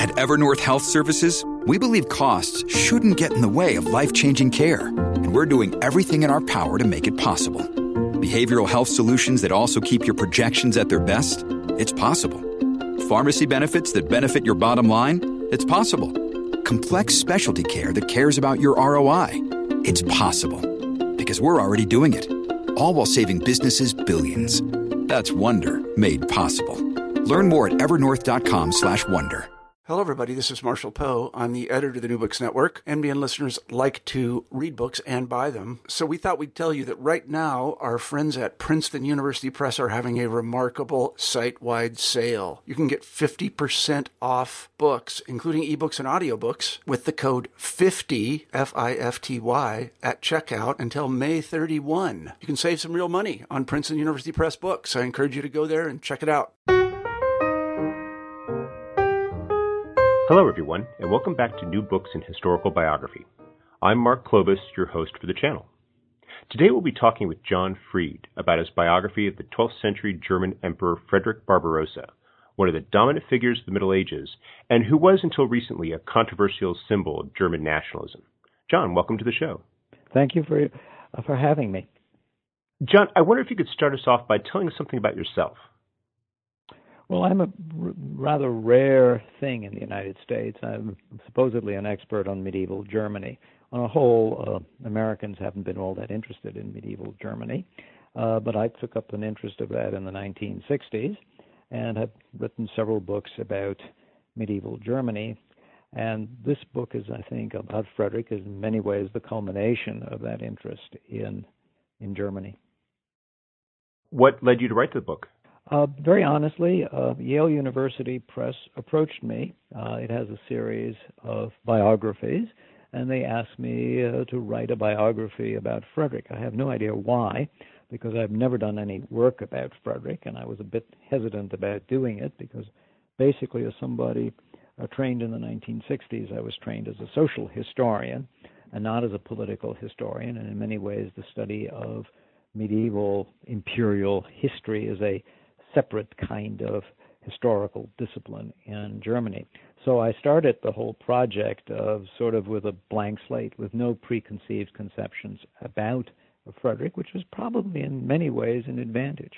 At Evernorth Health Services, we believe costs shouldn't get in the way of life-changing care, and we're doing everything in our power to make it possible. Behavioral health solutions that also keep your projections at their best? It's possible. Pharmacy benefits that benefit your bottom line? It's possible. Complex specialty care that cares about your ROI? It's possible. Because we're already doing it. All while saving businesses billions. That's Wonder made possible. Learn more at evernorth.com/wonder. Hello, everybody. This is Marshall Poe. I'm the editor of the New Books Network. NBN listeners like to read books and buy them. So we thought we'd tell you that right now, our friends at Princeton University Press are having a remarkable site-wide sale. You can get 50% off books, including ebooks and audiobooks, with the code 50, F-I-F-T-Y, at checkout until May 31. You can save some real money on Princeton University Press books. I encourage you to go there and check it out. Hello, everyone, and welcome back to New Books in Historical Biography. I'm Mark Clovis, your host for the channel. Today we'll be talking with John Fried about his biography of the 12th century German Emperor Frederick Barbarossa, one of the dominant figures of the Middle Ages, and who was until recently a controversial symbol of German nationalism. John, welcome to the show. Thank you for having me. John, I wonder if you could start us off by telling us something about yourself. Well, I'm a rather rare thing in the United States. I'm supposedly an expert on medieval Germany. On a whole, Americans haven't been all that interested in medieval Germany, but I took up an interest of that in the 1960s and have written several books about medieval Germany. And this book is, I think, about Frederick, is in many ways the culmination of that interest in Germany. What led you to write the book? Very honestly, Yale University Press approached me. It has a series of biographies, and they asked me to write a biography about Frederick. I have no idea why, because I've never done any work about Frederick, and I was a bit hesitant about doing it, because basically as somebody trained in the 1960s, I was trained as a social historian and not as a political historian, and in many ways the study of medieval imperial history is a separate kind of historical discipline in Germany. So I started the whole project of sort of with a blank slate, with no preconceived conceptions about Frederick, which was probably in many ways an advantage.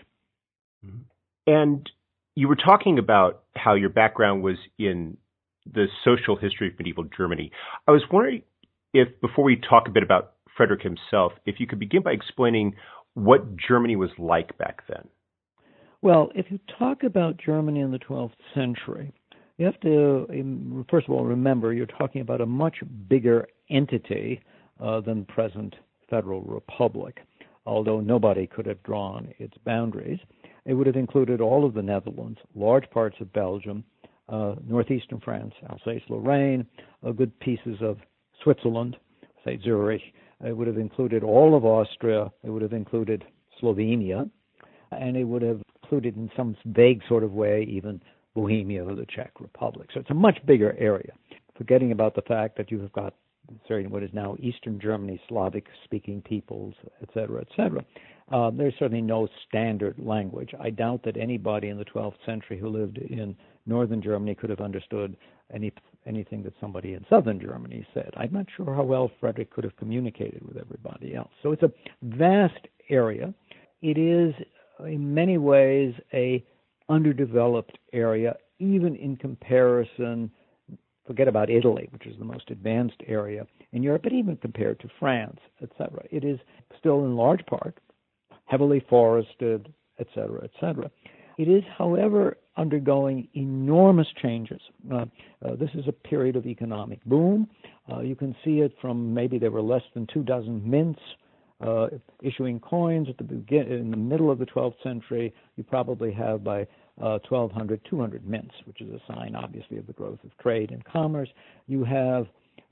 And you were talking about how your background was in the social history of medieval Germany. I was wondering if, before we talk a bit about Frederick himself, if you could begin by explaining what Germany was like back then. Well, if you talk about Germany in the 12th century, you have to, first of all, remember you're talking about a much bigger entity than the present Federal Republic, although nobody could have drawn its boundaries. It would have included all of the Netherlands, large parts of Belgium, northeastern France, Alsace-Lorraine, good pieces of Switzerland, say Zurich. It would have included all of Austria. It would have included Slovenia, and it would have included in some vague sort of way even Bohemia or the Czech Republic. So it's a much bigger area, forgetting about the fact that you have got what is now Eastern Germany, Slavic-speaking peoples, et cetera, et cetera. There's certainly no standard language. I doubt that anybody in the 12th century who lived in northern Germany could have understood anything that somebody in southern Germany said. I'm not sure how well Frederick could have communicated with everybody else. So it's a vast area. It is in many ways a underdeveloped area, even in comparison, forget about Italy, which is the most advanced area in Europe, but even compared to France, etc. It is still in large part heavily forested, etc., etc. It is, however, undergoing enormous changes. This is a period of economic boom. You can see it from maybe there were less than 24 mints issuing coins at in the middle of the 12th century. You probably have by 1200, 200 mints, which is a sign, obviously, of the growth of trade and commerce. You have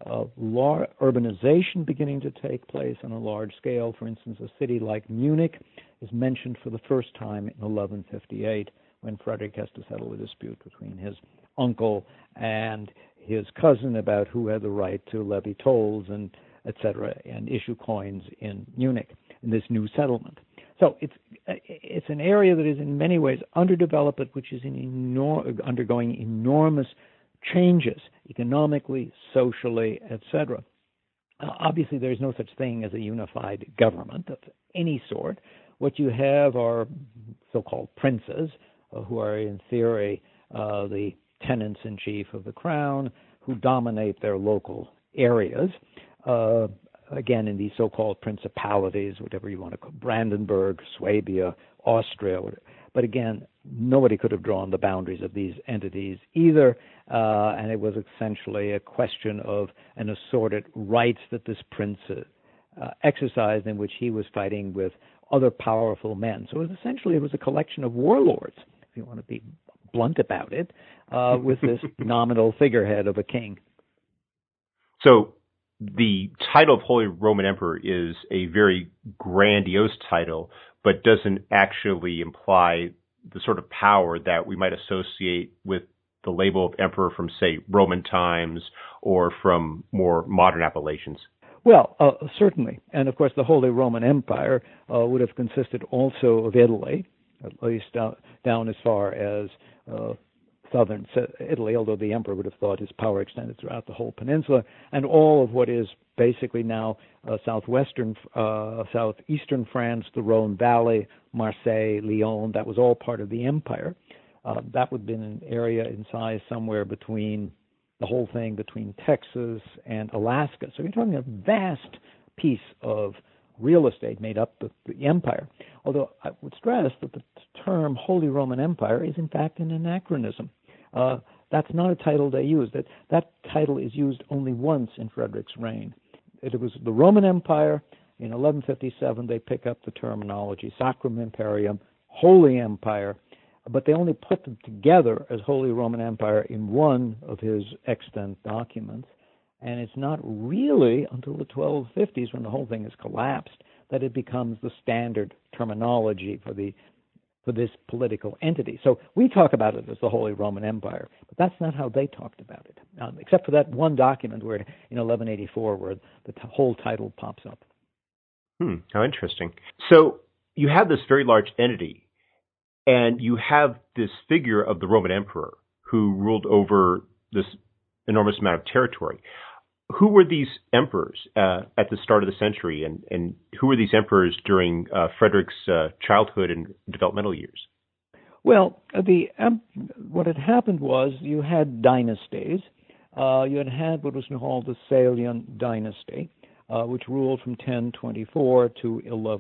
urbanization beginning to take place on a large scale. For instance, a city like Munich is mentioned for the first time in 1158 when Frederick has to settle a dispute between his uncle and his cousin about who had the right to levy tolls and etc., and issue coins in Munich in this new settlement. So it's an area that is in many ways underdeveloped, but which is undergoing enormous changes economically, socially, etc. Obviously, there's no such thing as a unified government of any sort. What you have are so-called princes, who are in theory the tenants-in-chief of the crown, who dominate their local areas. Again, in these so-called principalities, whatever you want to call Brandenburg, Swabia, Austria. But again, nobody could have drawn the boundaries of these entities either, and it was essentially a question of an assorted rights that this prince exercised, in which he was fighting with other powerful men. So it was a collection of warlords, if you want to be blunt about it, with this nominal figurehead of a king. So the title of Holy Roman Emperor is a very grandiose title, but doesn't actually imply the sort of power that we might associate with the label of emperor from, say, Roman times or from more modern appellations. Well, certainly. And of course, the Holy Roman Empire would have consisted also of Italy, at least down as far as southern Italy, although the emperor would have thought his power extended throughout the whole peninsula, and all of what is basically now southeastern France, the Rhone Valley, Marseille, Lyon. That was all part of the empire. That would have been an area in size somewhere between the whole thing between Texas and Alaska. So you're talking a vast piece of real estate made up the empire. Although I would stress that the term Holy Roman Empire is in fact an anachronism. That's not a title they use. That title is used only once in Frederick's reign. It was the Roman Empire. In 1157, they pick up the terminology Sacrum Imperium, Holy Empire, but they only put them together as Holy Roman Empire in one of his extant documents. And it's not really until the 1250s, when the whole thing has collapsed, that it becomes the standard terminology for this political entity. So we talk about it as the Holy Roman Empire, but that's not how they talked about it, except for that one document where in 1184 where the whole title pops up. How interesting. So you have this very large entity, and you have this figure of the Roman emperor who ruled over this enormous amount of territory. Who were these emperors at the start of the century, and who were these emperors during Frederick's childhood and developmental years? Well, what had happened was you had dynasties. You had what was called the Salian dynasty, which ruled from 1024 to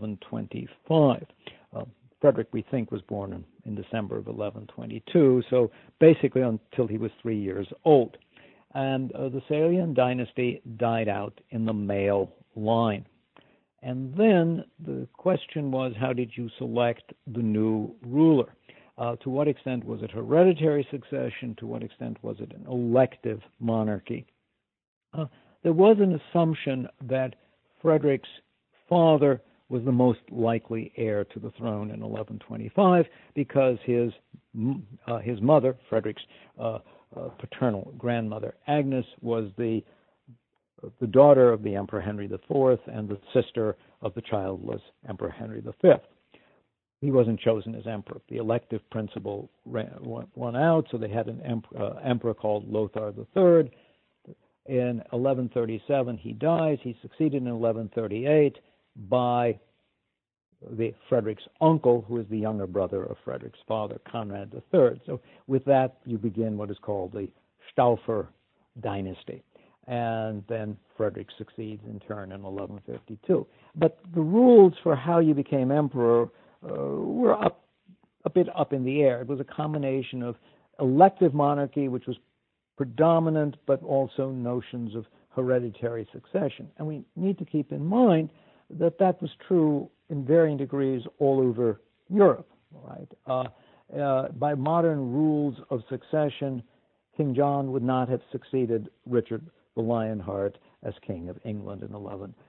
1125. Frederick, we think, was born in December of 1122, so basically until he was 3 years old. And the Salian dynasty died out in the male line. And then the question was, how did you select the new ruler? To what extent was it hereditary succession? To what extent was it an elective monarchy? There was an assumption that Frederick's father was the most likely heir to the throne in 1125 because his mother, Frederick's paternal grandmother, Agnes, was the daughter of the Emperor Henry IV and the sister of the childless Emperor Henry V. He wasn't chosen as emperor. The elective principle won out, so they had an emperor called Lothar III. In 1137, he dies. He's succeeded in 1138 by Frederick's uncle, who is the younger brother of Frederick's father, Conrad III. So with that, you begin what is called the Stauffer dynasty. And then Frederick succeeds in turn in 1152. But the rules for how you became emperor were a bit up in the air. It was a combination of elective monarchy, which was predominant, but also notions of hereditary succession. And we need to keep in mind that was true in varying degrees all over Europe. Right? By modern rules of succession, King John would not have succeeded Richard the Lionheart as King of England in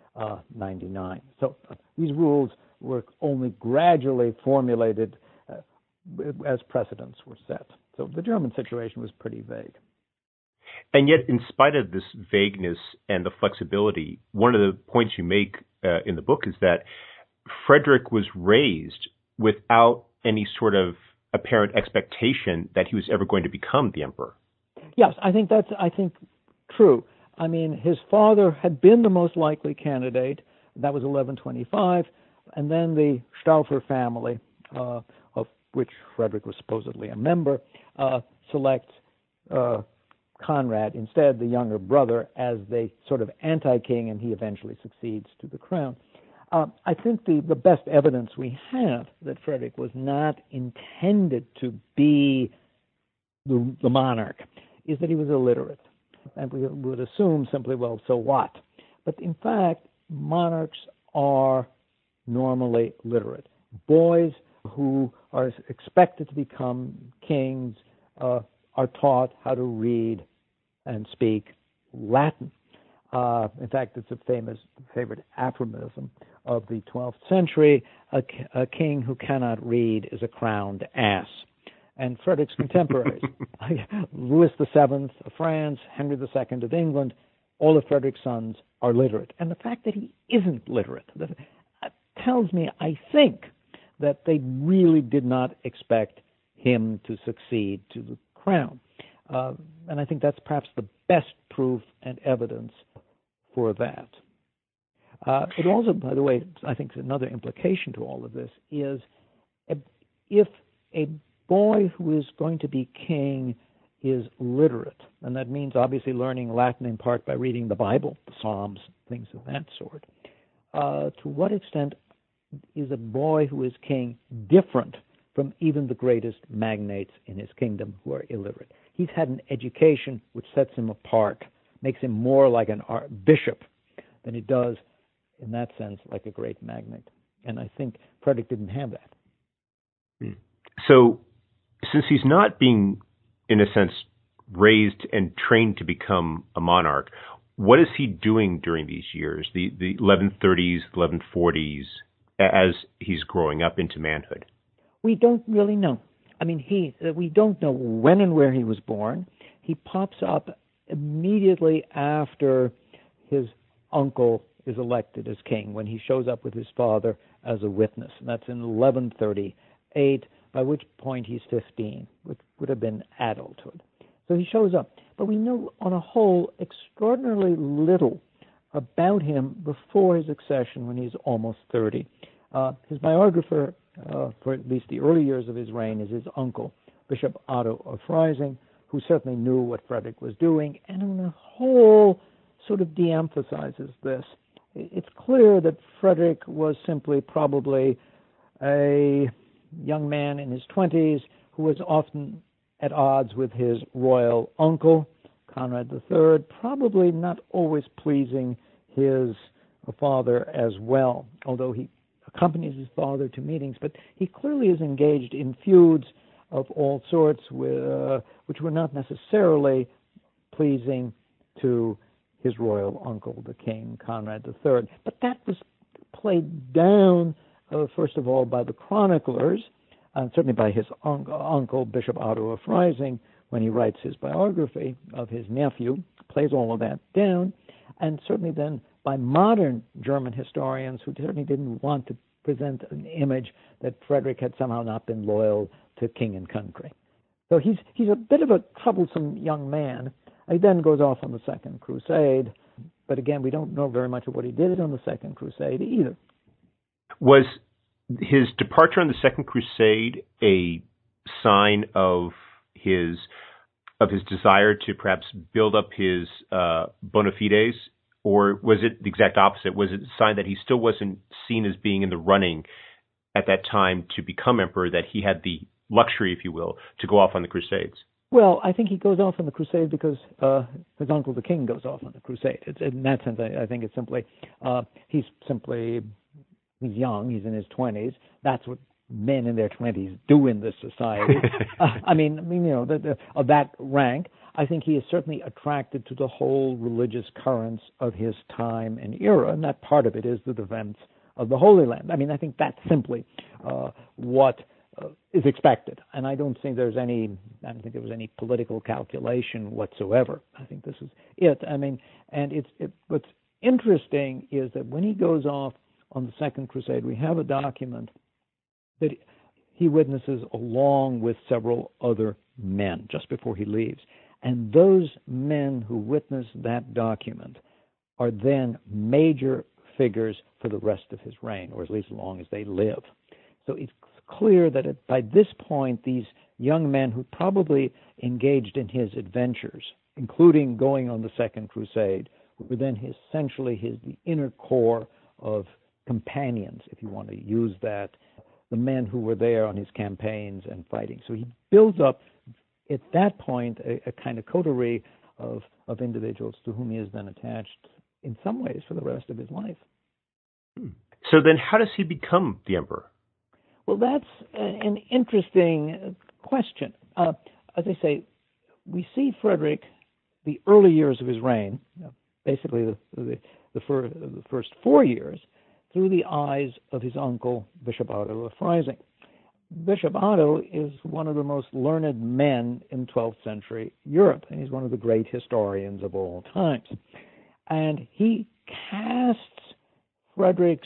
1199. So these rules were only gradually formulated as precedents were set. So the German situation was pretty vague. And yet, in spite of this vagueness and the flexibility, one of the points you make in the book is that Frederick was raised without any sort of apparent expectation that he was ever going to become the emperor. Yes, I think true. I mean, his father had been the most likely candidate. That was 1125, and then the Stauffer family, of which Frederick was supposedly a member, selects Conrad instead, the younger brother, as the sort of anti-king, and he eventually succeeds to the crown. I think the best evidence we have that Frederick was not intended to be the monarch is that he was illiterate. And we would assume simply, well, so what? But in fact, monarchs are normally literate. Boys who are expected to become kings are taught how to read and speak Latin. In fact, it's a favorite aphorism of the 12th century, a king who cannot read is a crowned ass. And Frederick's contemporaries, Louis VII of France, Henry II of England, all of Frederick's sons are literate. And the fact that he isn't literate tells me, I think, that they really did not expect him to succeed to the crown. And I think that's perhaps the best proof and evidence for that. It also, by the way, I think another implication to all of this is if a boy who is going to be king is literate, and that means obviously learning Latin in part by reading the Bible, the Psalms, things of that sort, to what extent is a boy who is king different from even the greatest magnates in his kingdom who are illiterate? He's had an education which sets him apart, makes him more like an bishop than he does, in that sense, like a great magnate. And I think Frederick didn't have that. So, since he's not being, in a sense, raised and trained to become a monarch, what is he doing during these years, the 1130s, 1140s, as he's growing up into manhood? We don't really know. I mean, we don't know when and where he was born. He pops up immediately after his uncle is elected as king, when he shows up with his father as a witness. And that's in 1138, by which point he's 15, which would have been adulthood. So he shows up. But we know, on a whole, extraordinarily little about him before his accession, when he's almost 30. His biographer, for at least the early years of his reign, is his uncle, Bishop Otto of Freising, who certainly knew what Frederick was doing, and on the whole sort of de-emphasizes this. It's clear that Frederick was simply probably a young man in his 20s who was often at odds with his royal uncle, Conrad III, probably not always pleasing his father as well, although he accompanies his father to meetings. But he clearly is engaged in feuds of all sorts, which were not necessarily pleasing to his royal uncle, the king, Conrad III. But that was played down, first of all, by the chroniclers, and certainly by his uncle, Bishop Otto of Freising, when he writes his biography of his nephew, plays all of that down, and certainly then by modern German historians who certainly didn't want to present an image that Frederick had somehow not been loyal to king and country. So he's a bit of a troublesome young man. He then goes off on the Second Crusade, but again, we don't know very much of what he did on the Second Crusade either. Was his departure on the Second Crusade a sign of his desire to perhaps build up his bona fides, or was it the exact opposite? Was it a sign that he still wasn't seen as being in the running at that time to become emperor, that he had the luxury, if you will, to go off on the Crusades? Well, I think he goes off on the crusade because his uncle, the king, goes off on the crusade. In that sense, I think it's simply, he's young, he's in his 20s. That's what men in their 20s do in this society. Of that rank. I think he is certainly attracted to the whole religious currents of his time and era, and that part of it is the defense of the Holy Land. I mean, I think that's simply what is expected, and I don't think there was any political calculation whatsoever. I think this is it. I mean, and what's interesting is that when he goes off on the Second Crusade, we have a document that he witnesses along with several other men just before he leaves. And those men who witness that document are then major figures for the rest of his reign, or at least as long as they live. So it's clear that by this point, these young men who probably engaged in his adventures, including going on the Second Crusade, were then essentially the inner core of companions, if you want to use that, the men who were there on his campaigns and fighting. So he builds up, at that point, a kind of coterie of individuals to whom he is then attached in some ways for the rest of his life. So then how does he become the emperor? Well, that's an interesting question. As I say, we see Frederick, the early years of his reign, basically the first 4 years, through the eyes of his uncle, Bishop Otto of Freising. Bishop Otto is one of the most learned men in 12th century Europe, and he's one of the great historians of all times. And he casts Frederick's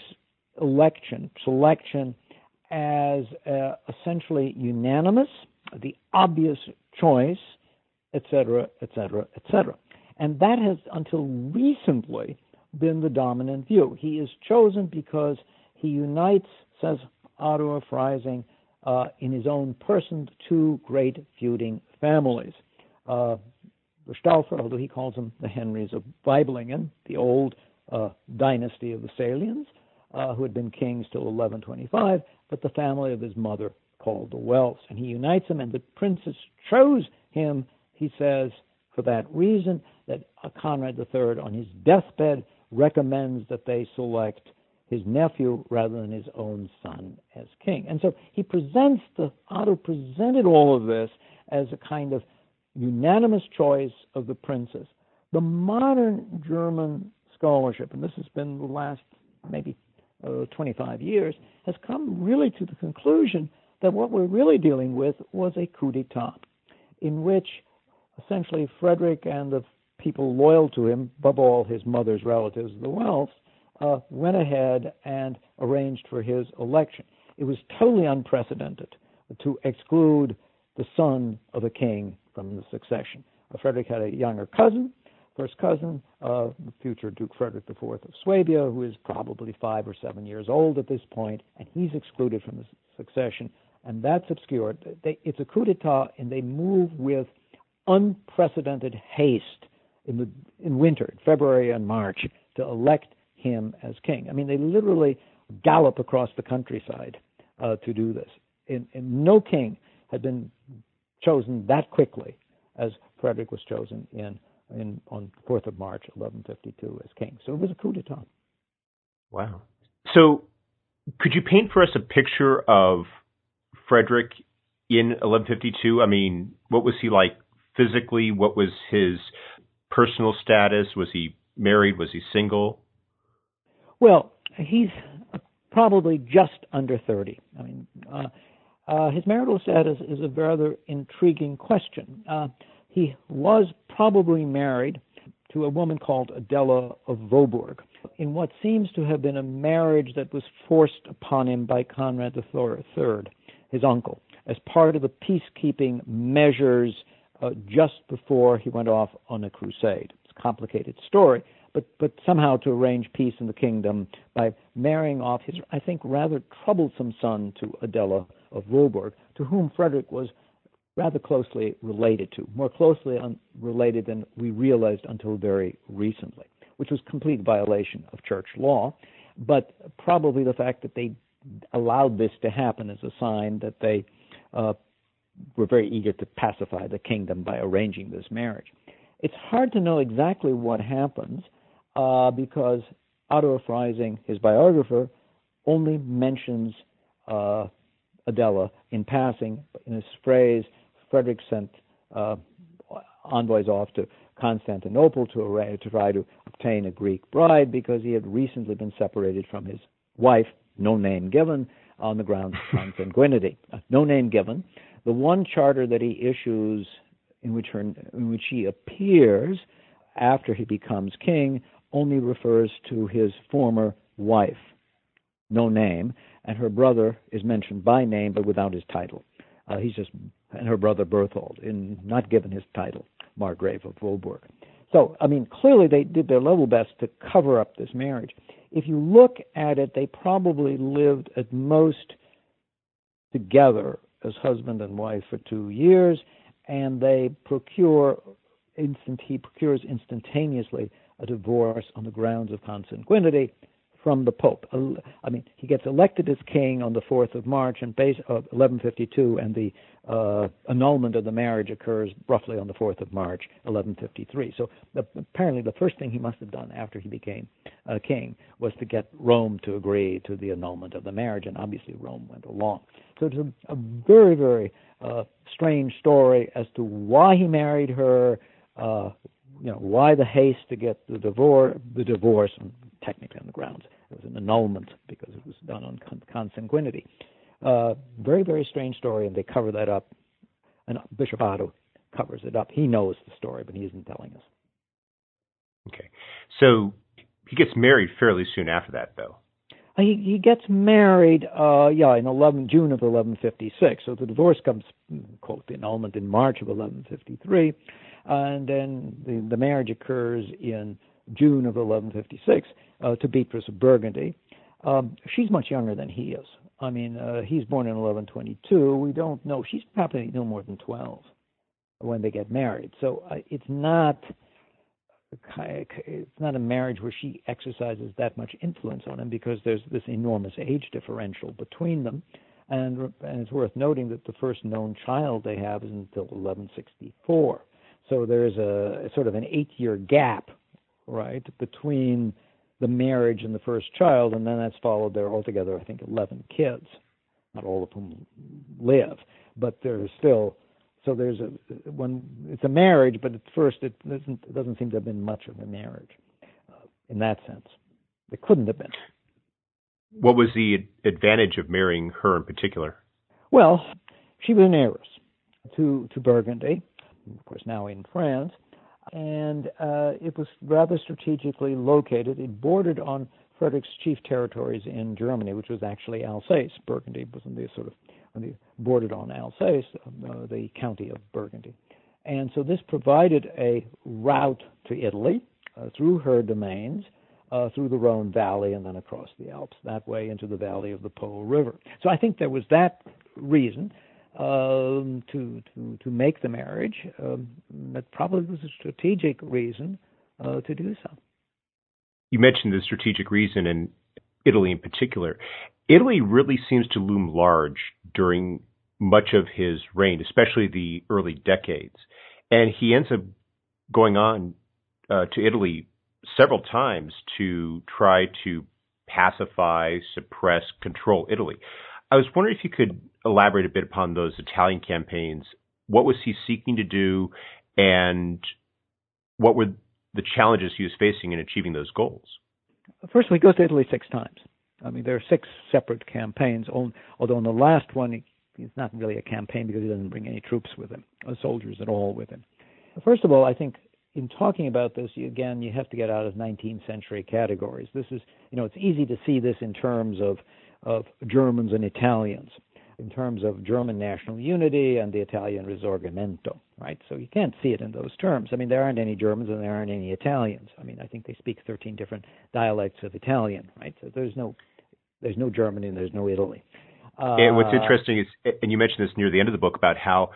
selection as essentially unanimous, the obvious choice, etc., etc., etc. And that has, until recently, been the dominant view. He is chosen because he unites, says Otto of Freising, in his own person, two great feuding families. The Stauffer, although he calls them the Henrys of Weiblingen, the old dynasty of the Salians, who had been kings till 1125, but the family of his mother called the Welfs. And he unites them, and the princes chose him, he says, for that reason, that Conrad III, on his deathbed, recommends that they select his nephew rather than his own son as king. And so Otto presented all of this as a kind of unanimous choice of the princes. The modern German scholarship, and this has been the last maybe 25 years, has come really to the conclusion that what we're really dealing with was a coup d'etat, in which essentially Frederick and the people loyal to him, above all his mother's relatives, the Welfs, went ahead and arranged for his election. It was totally unprecedented to exclude the son of a king from the succession. Frederick had a younger cousin, first cousin, the future Duke Frederick IV of Swabia, who is probably 5 or 7 years old at this point, and he's excluded from the succession, and that's obscured. It's a coup d'etat, and they move with unprecedented haste in winter, February and March, to elect him as king. I mean, they literally gallop across the countryside to do this. And no king had been chosen that quickly as Frederick was chosen on 4th of March, 1152, as king. So it was a coup d'etat. Wow. So could you paint for us a picture of Frederick in 1152? I mean, what was he like physically? What was his personal status? Was he married? Was he single? Well, he's probably just under 30. I mean, his marital status is a rather intriguing question. He was probably married to a woman called Adela of Vohburg, in what seems to have been a marriage that was forced upon him by Conrad III, his uncle, as part of the peacekeeping measures just before he went off on a crusade. It's a complicated story, but somehow to arrange peace in the kingdom by marrying off his, I think, rather troublesome son to Adela of Vohburg, to whom Frederick was rather closely related to, more closely related than we realized until very recently, which was complete violation of church law, but probably the fact that they allowed this to happen is a sign that they were very eager to pacify the kingdom by arranging this marriage. It's hard to know exactly what happens because Otto of Freising, his biographer, only mentions Adela in passing. In his phrase, Frederick sent envoys off to Constantinople to try to obtain a Greek bride because he had recently been separated from his wife, no name given, on the grounds of consanguinity. No name given. The one charter that he issues in which he appears after he becomes king only refers to his former wife, no name, and her brother is mentioned by name but without his title. And her brother Berthold, not given his title, Margrave of Woburg. So, I mean, clearly they did their level best to cover up this marriage. If you look at it, they probably lived at most together as husband and wife for 2 years, and he procures instantaneously a divorce on the grounds of consanguinity from the Pope. I mean, he gets elected as king on the 4th of March of 1152, and the annulment of the marriage occurs roughly on the 4th of March, 1153. So apparently the first thing he must have done after he became king was to get Rome to agree to the annulment of the marriage, and obviously Rome went along. So it's a very, very strange story as to why he married her, why the haste to get the divorce, technically on the grounds it was an annulment because it was done on consanguinity. Very, very strange story, and they cover that up. And Bishop Otto covers it up. He knows the story, but he isn't telling us. Okay. So he gets married fairly soon after that, though. He gets married, in June of 1156. So the divorce comes, quote, the annulment in March of 1153, and then the marriage occurs in June of 1156 to Beatrice of Burgundy. She's much younger than he is. I mean, he's born in 1122. We don't know. She's probably no more than 12 when they get married. So it's not a marriage where she exercises that much influence on him because there's this enormous age differential between them. And it's worth noting that the first known child they have is until 1164. So there's a sort of an 8-year gap, right, between the marriage and the first child, and then that's followed. There are altogether, I think, 11 kids, not all of whom live, but there's still. So it's a marriage, but at first it doesn't seem to have been much of a marriage in that sense. It couldn't have been. What was the advantage of marrying her in particular? Well, she was an heiress to Burgundy, of course now in France, and it was rather strategically located. It bordered on Frederick's chief territories in Germany, which was actually Alsace. Burgundy was bordered on Alsace, the county of Burgundy. And so this provided a route to Italy through her domains, through the Rhone Valley, and then across the Alps, that way into the valley of the Po River. So I think there was that reason to make the marriage. That probably was a strategic reason to do so. You mentioned the strategic reason, and Italy in particular. Italy really seems to loom large during much of his reign, especially the early decades. And he ends up going on to Italy several times to try to pacify, suppress, control Italy. I was wondering if you could elaborate a bit upon those Italian campaigns. What was he seeking to do, and what were the challenges he was facing in achieving those goals? First of all, he goes to Italy 6 times. I mean, there are 6 separate campaigns, although in the last one, it's not really a campaign because he doesn't bring any troops with him, or soldiers at all with him. First of all, I think in talking about this, you have to get out of 19th century categories. This is, it's easy to see this in terms of Germans and Italians, in terms of German national unity and the Italian risorgimento, right? So you can't see it in those terms. I mean, there aren't any Germans and there aren't any Italians. I mean, I think they speak 13 different dialects of Italian, right? So there's no Germany and there's no Italy. And what's interesting is, and you mentioned this near the end of the book, about how,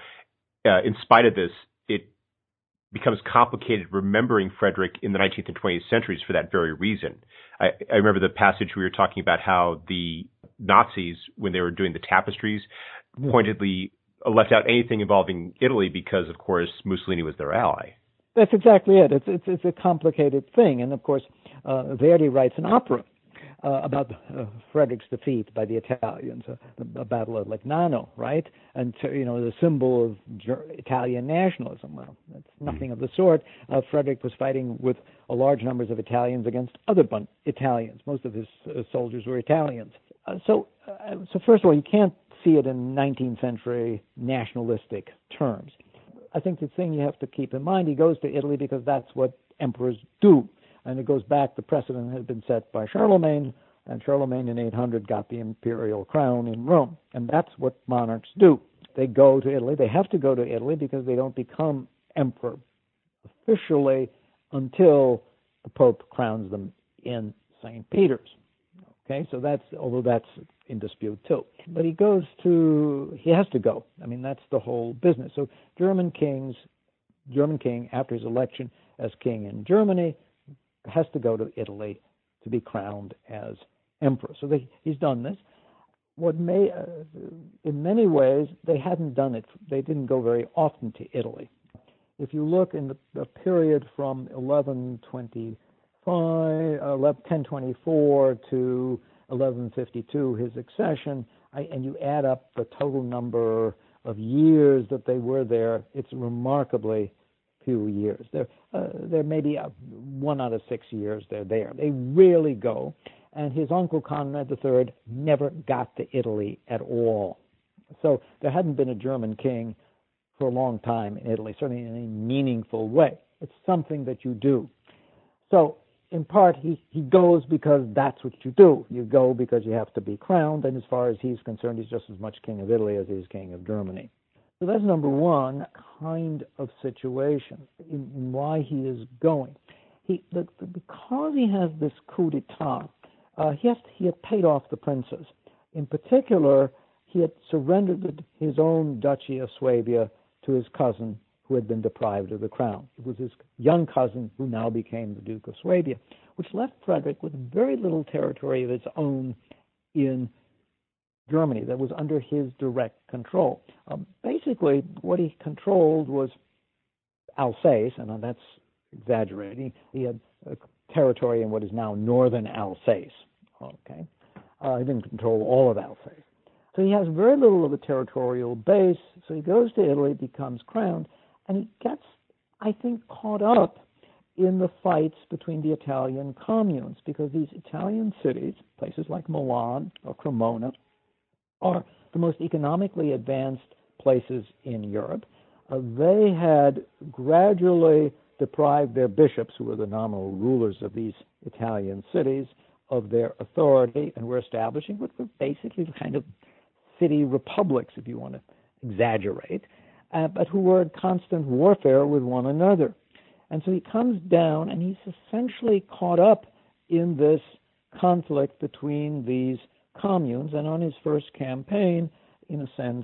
in spite of this, it becomes complicated remembering Frederick in the 19th and 20th centuries for that very reason. I remember the passage we were talking about how the Nazis, when they were doing the tapestries, pointedly left out anything involving Italy because, of course, Mussolini was their ally. That's exactly it. It's a complicated thing. And, of course, Verdi writes an opera about Frederick's defeat by the Italians, the Battle of Legnano, right? And, the symbol of Italian nationalism. Well, that's nothing of the sort. Frederick was fighting with large numbers of Italians against other Italians. Most of his soldiers were Italians. So first of all, you can't see it in 19th century nationalistic terms. I think the thing you have to keep in mind, he goes to Italy because that's what emperors do. And it goes back, the precedent had been set by Charlemagne, and Charlemagne in 800 got the imperial crown in Rome. And that's what monarchs do. they go to Italy. They have to go to Italy because they don't become emperor officially until the Pope crowns them in St. Peter's. Okay, so although that's in dispute too. But he has to go. I mean, that's the whole business. So German king, after his election as king in Germany, has to go to Italy to be crowned as emperor. So he's done this. In many ways, they hadn't done it. They didn't go very often to Italy. If you look in the period from 1024 to 1152, his accession, and you add up the total number of years that they were there, it's remarkably few years. There may be 1 out of 6 years they're there. They rarely go. And his uncle Conrad III never got to Italy at all. So there hadn't been a German king for a long time in Italy, certainly in a meaningful way. It's something that you do. So in part, he goes because that's what you do. You go because you have to be crowned, and as far as he's concerned, he's just as much king of Italy as he is king of Germany. So that's number one kind of situation in why he is going. Because he has this coup d'etat, he had paid off the princes. In particular, he had surrendered his own Duchy of Swabia to his cousin, who had been deprived of the crown. It was his young cousin who now became the Duke of Swabia, which left Frederick with very little territory of his own in Germany that was under his direct control. Basically, what he controlled was Alsace, and that's exaggerating. He had a territory in what is now northern Alsace. Okay, he didn't control all of Alsace. So he has very little of a territorial base. So he goes to Italy, becomes crowned, and he gets, I think, caught up in the fights between the Italian communes, because these Italian cities, places like Milan or Cremona, are the most economically advanced places in Europe. They had gradually deprived their bishops, who were the nominal rulers of these Italian cities, of their authority, and were establishing what were basically kind of city republics, if you want to exaggerate, but who were in constant warfare with one another. And so he comes down, and he's essentially caught up in this conflict between these communes, and on his first campaign, in a sense,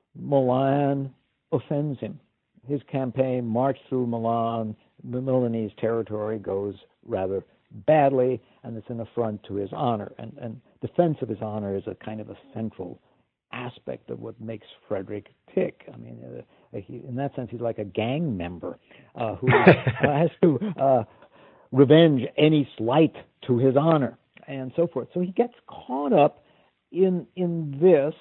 Milan offends him. His campaign marched through Milan. The Milanese territory goes rather badly, and it's an affront to his honor. And defense of his honor is a kind of a central aspect of what makes Frederick tick. I mean, in that sense, he's like a gang member who has to revenge any slight to his honor and so forth. So he gets caught up in this.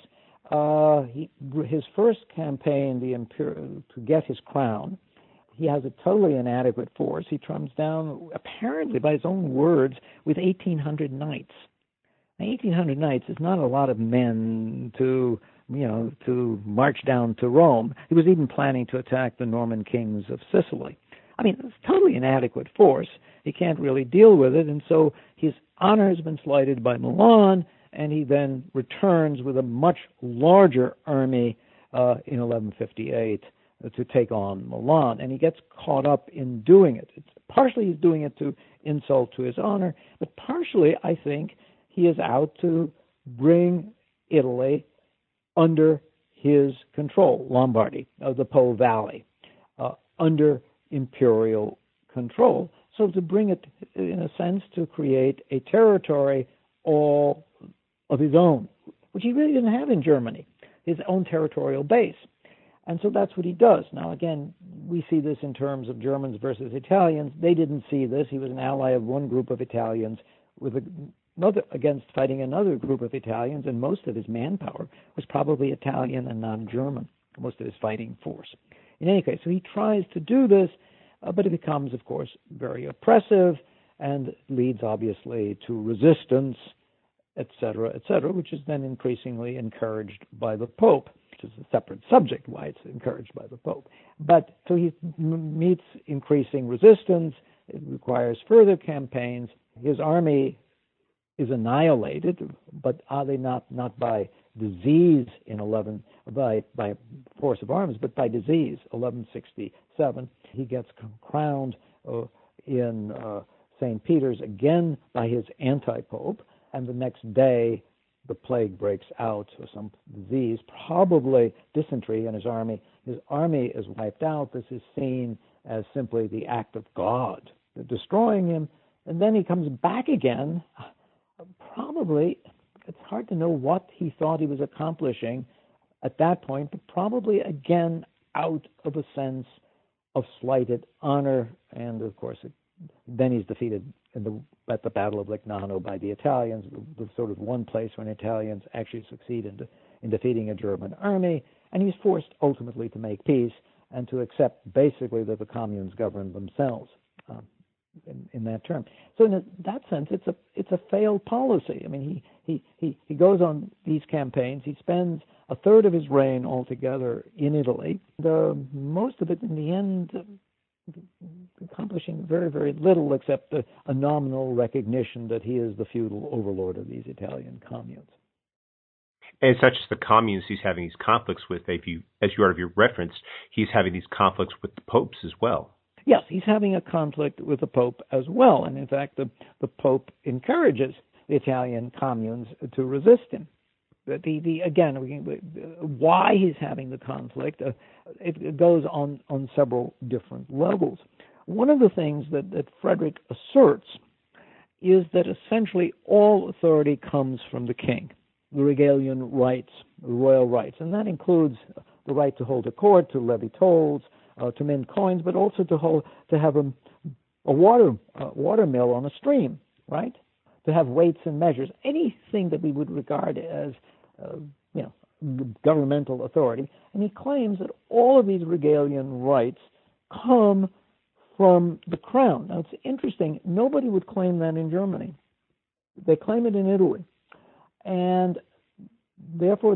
His first campaign, to get his crown, he has a totally inadequate force. He comes down, apparently by his own words, with 1,800 knights. 1,800 knights is not a lot of men to march down to Rome. He was even planning to attack the Norman kings of Sicily. I mean, it's totally inadequate force. He can't really deal with it, and so his honor has been slighted by Milan, and he then returns with a much larger army in 1158 to take on Milan, and he gets caught up in doing it. Partially he's doing it to insult to his honor, but partially, I think, he is out to bring Italy under his control, Lombardy, the Po Valley, under imperial control. So to bring it, in a sense, to create a territory all of his own, which he really didn't have in Germany, his own territorial base. And so that's what he does. Now, again, we see this in terms of Germans versus Italians. They didn't see this. He was an ally of one group of Italians against fighting another group of Italians, and most of his manpower was probably Italian and not German, most of his fighting force. In any case, so he tries to do this, but it becomes, of course, very oppressive and leads, obviously, to resistance, etc., which is then increasingly encouraged by the Pope, which is a separate subject, why it's encouraged by the Pope. But so he meets increasing resistance. It requires further campaigns. His army is annihilated, but are they not by disease by force of arms, but by disease, 1167. He gets crowned in St. Peter's again by his anti-pope, and the next day the plague breaks out, or some disease, probably dysentery, in his army. His army is wiped out. This is seen as simply the act of God destroying him, and then he comes back again. Probably, it's hard to know what he thought he was accomplishing at that point, but probably again out of a sense of slighted honor, and of course, then he's defeated at the Battle of Legnano by the Italians, the sort of one place where Italians actually succeed in defeating a German army, and he's forced ultimately to make peace and to accept basically that the communes govern themselves in that term. So in that sense, it's a failed policy. I mean, he goes on these campaigns. He spends a third of his reign altogether in Italy. Most of it, in the end, accomplishing very, very little except a nominal recognition that he is the feudal overlord of these Italian communes. And it's not just the communes he's having these conflicts with. As you already referenced, he's having these conflicts with the popes as well. Yes, he's having a conflict with the Pope as well. And in fact, the Pope encourages the Italian communes to resist him. But why he's having the conflict, it goes on several different levels. One of the things that Frederick asserts is that essentially all authority comes from the king, the regalian rights, the royal rights, and that includes the right to hold a court, to levy tolls, to mint coins, but also to have a water mill on a stream, right? To have weights and measures, anything that we would regard as governmental authority. And he claims that all of these regalian rights come from the crown. Now it's interesting, nobody would claim that in Germany. They claim it in Italy. And therefore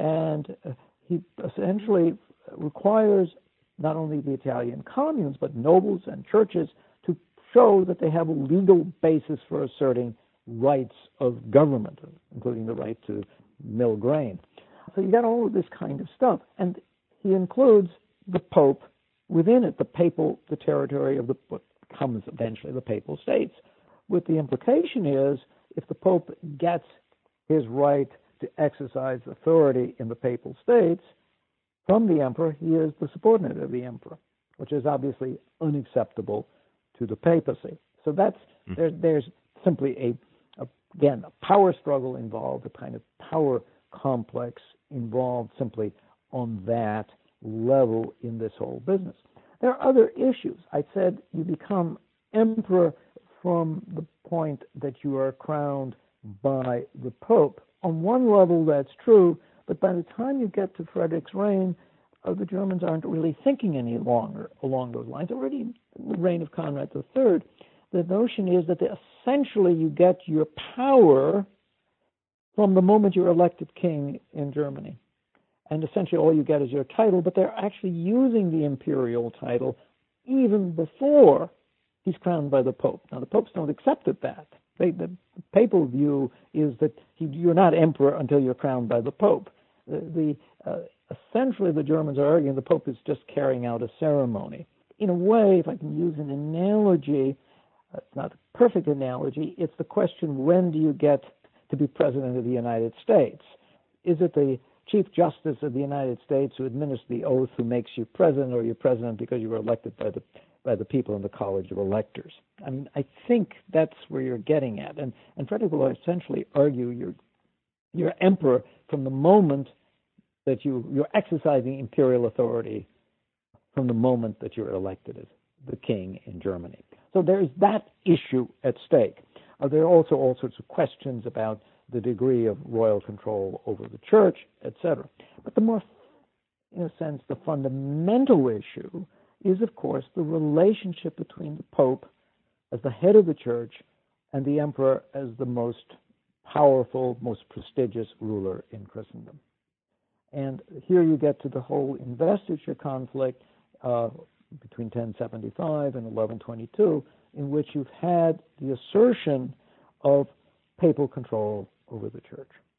he essentially requires not only the Italian communes, but nobles and churches to show that they have a legal basis for asserting rights of government, including the right to mill grain. So you got all of this kind of stuff. And he includes the Pope within it, the territory of what becomes eventually the Papal States. With the implication is, if the Pope gets his right to exercise authority in the Papal States from the Emperor, he is the subordinate of the Emperor, which is obviously unacceptable to the papacy. So there's simply a power struggle involved, a kind of power complex involved simply on that level in this whole business. There are other issues. I said you become emperor from the point that you are crowned by the Pope. On one level, that's true, but by the time you get to Frederick's reign, the Germans aren't really thinking any longer along those lines. Already in the reign of Conrad III, the notion is that essentially you get your power from the moment you're elected king in Germany. And essentially all you get is your title, but they're actually using the imperial title even before he's crowned by the Pope. Now, the popes don't accept that. The papal view is that you're not emperor until you're crowned by the Pope. Essentially, the Germans are arguing the Pope is just carrying out a ceremony. In a way, if I can use an analogy, it's not a perfect analogy, it's the question, when do you get to be President of the United States? Is it the Chief Justice of the United States who administers the oath who makes you president, or you're president because you were elected by the people in the College of Electors? I mean, I think that's where you're getting at. And Frederick will essentially argue you're emperor from the moment that you're exercising imperial authority, from the moment that you're elected as the king in Germany. So there's that issue at stake. There are also all sorts of questions about the degree of royal control over the church, etc. But the more, in a sense, the fundamental issue is, of course, the relationship between the Pope as the head of the church and the emperor as the most powerful, most prestigious ruler in Christendom. And here you get to the whole investiture conflict between 1075 and 1122, in which you've had the assertion of papal control over the church.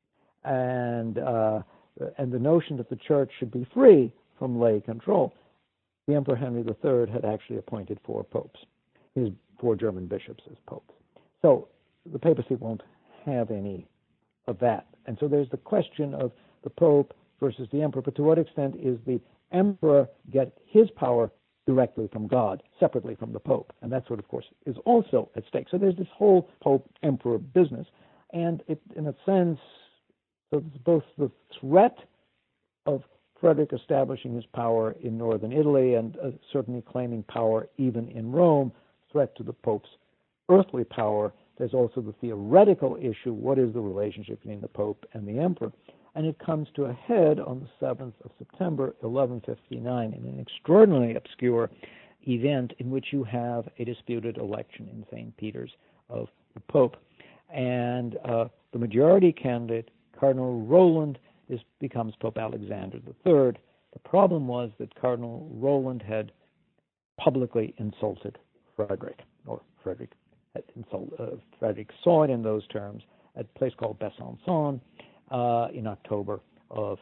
and the notion that the church should be free from lay control. The Emperor Henry III had actually appointed 4 popes, his 4 German bishops as popes. So the papacy won't have any of that. And so there's the question of the Pope versus the Emperor, but to what extent is the Emperor get his power directly from God, separately from the Pope? And that's what, of course, is also at stake. So there's this whole Pope-Emperor business, and it, in a sense, so it's both the threat of Frederick establishing his power in northern Italy and certainly claiming power even in Rome, threat to the Pope's earthly power. There's also the theoretical issue, what is the relationship between the Pope and the Emperor? And it comes to a head on the 7th of September, 1159, in an extraordinarily obscure event in which you have a disputed election in St. Peter's of the Pope. And the majority candidate, Cardinal Roland, becomes Pope Alexander III. The problem was that Cardinal Roland had publicly insulted Frederick, or Frederick saw it in those terms at a place called Besançon in October of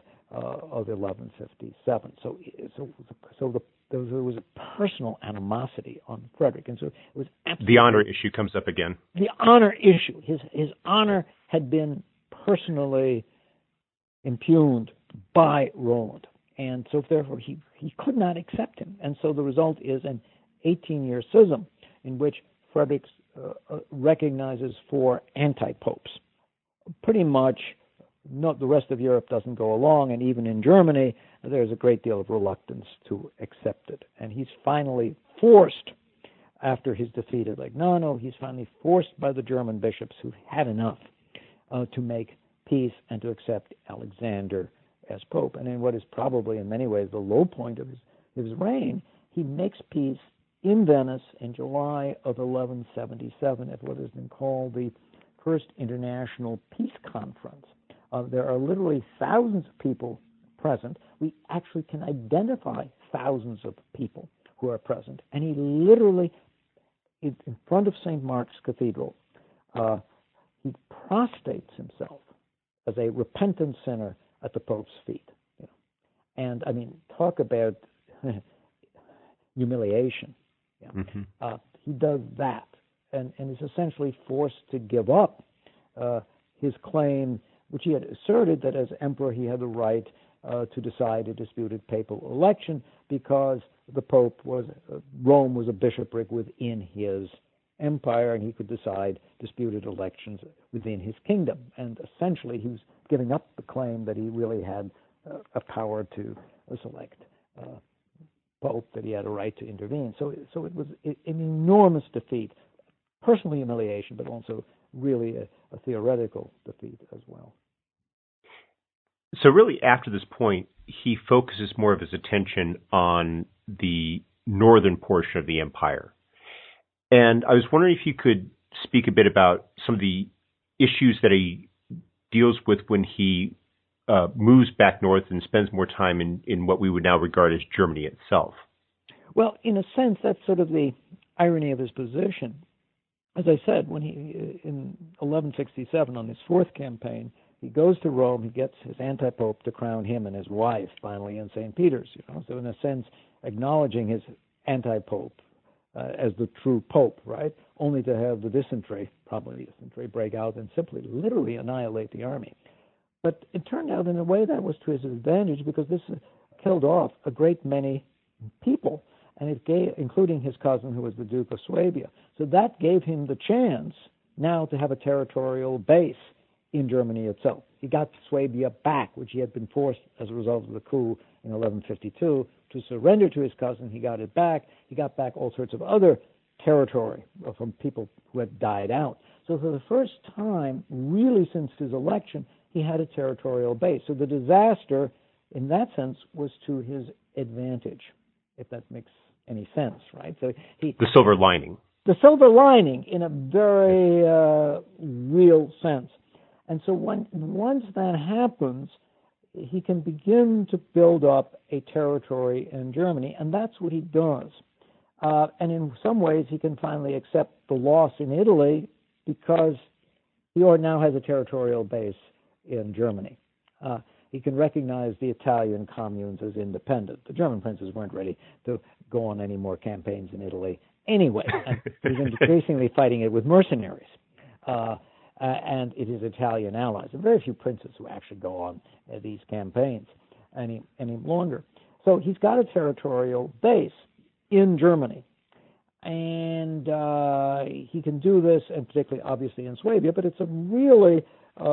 1157. So there was a personal animosity on Frederick, and so it was absolutely, the honor issue comes up again. The honor issue, his honor had been personally impugned by Roland, and so therefore he could not accept him, and so the result is an 18-year schism in which Frederick recognizes 4 anti-popes. Pretty much the rest of Europe doesn't go along, and even in Germany there's a great deal of reluctance to accept it. And he's finally forced, after his defeat at Legnano, he's finally forced by the German bishops who've had enough to make peace and to accept Alexander as pope. And in what is probably in many ways the low point of his reign, he makes peace in Venice in July of 1177 at what has been called the First International Peace Conference. There are literally thousands of people present. We actually can identify thousands of people who are present. And he literally, in front of St. Mark's Cathedral, he prostrates himself as a repentant sinner at the Pope's feet. And, I mean, talk about humiliation. He does that and is essentially forced to give up his claim, which he had asserted that as emperor he had the right to decide a disputed papal election because the Pope Rome was a bishopric within his empire, and he could decide disputed elections within his kingdom. And essentially he was giving up the claim that he really had a power to select Pope, that he had a right to intervene. So it was an enormous defeat, personal humiliation, but also really a theoretical defeat as well. So really after this point, he focuses more of his attention on the northern portion of the empire. And I was wondering if you could speak a bit about some of the issues that he deals with when he moves back north and spends more time in what we would now regard as Germany itself. Well, in a sense, that's sort of the irony of his position. As I said, when he in 1167 on his 4th campaign, he goes to Rome, he gets his anti-pope to crown him and his wife finally in St. Peter's. So in a sense, acknowledging his anti-pope as the true pope, right? Only to have the dysentery, probably dysentery, break out and simply literally annihilate the army. But it turned out in a way that was to his advantage because this killed off a great many people, and it gave, including his cousin who was the Duke of Swabia. So that gave him the chance now to have a territorial base in Germany itself. He got Swabia back, which he had been forced as a result of the coup in 1152 to surrender to his cousin. He got it back. He got back all sorts of other territory from people who had died out. So for the first time, really since his election, he had a territorial base. So the disaster, in that sense, was to his advantage, if that makes any sense, right? So the silver lining. The silver lining in a very real sense. And so once that happens, he can begin to build up a territory in Germany, and that's what he does. And in some ways, he can finally accept the loss in Italy because he now has a territorial base in Germany. He can recognize the Italian communes as independent. The German princes weren't ready to go on any more campaigns in Italy anyway, and he's increasingly fighting it with mercenaries and it is Italian allies. There are very few princes who actually go on these campaigns any longer. So he's got a territorial base in Germany, and he can do this, and particularly obviously in Swabia, but it's a really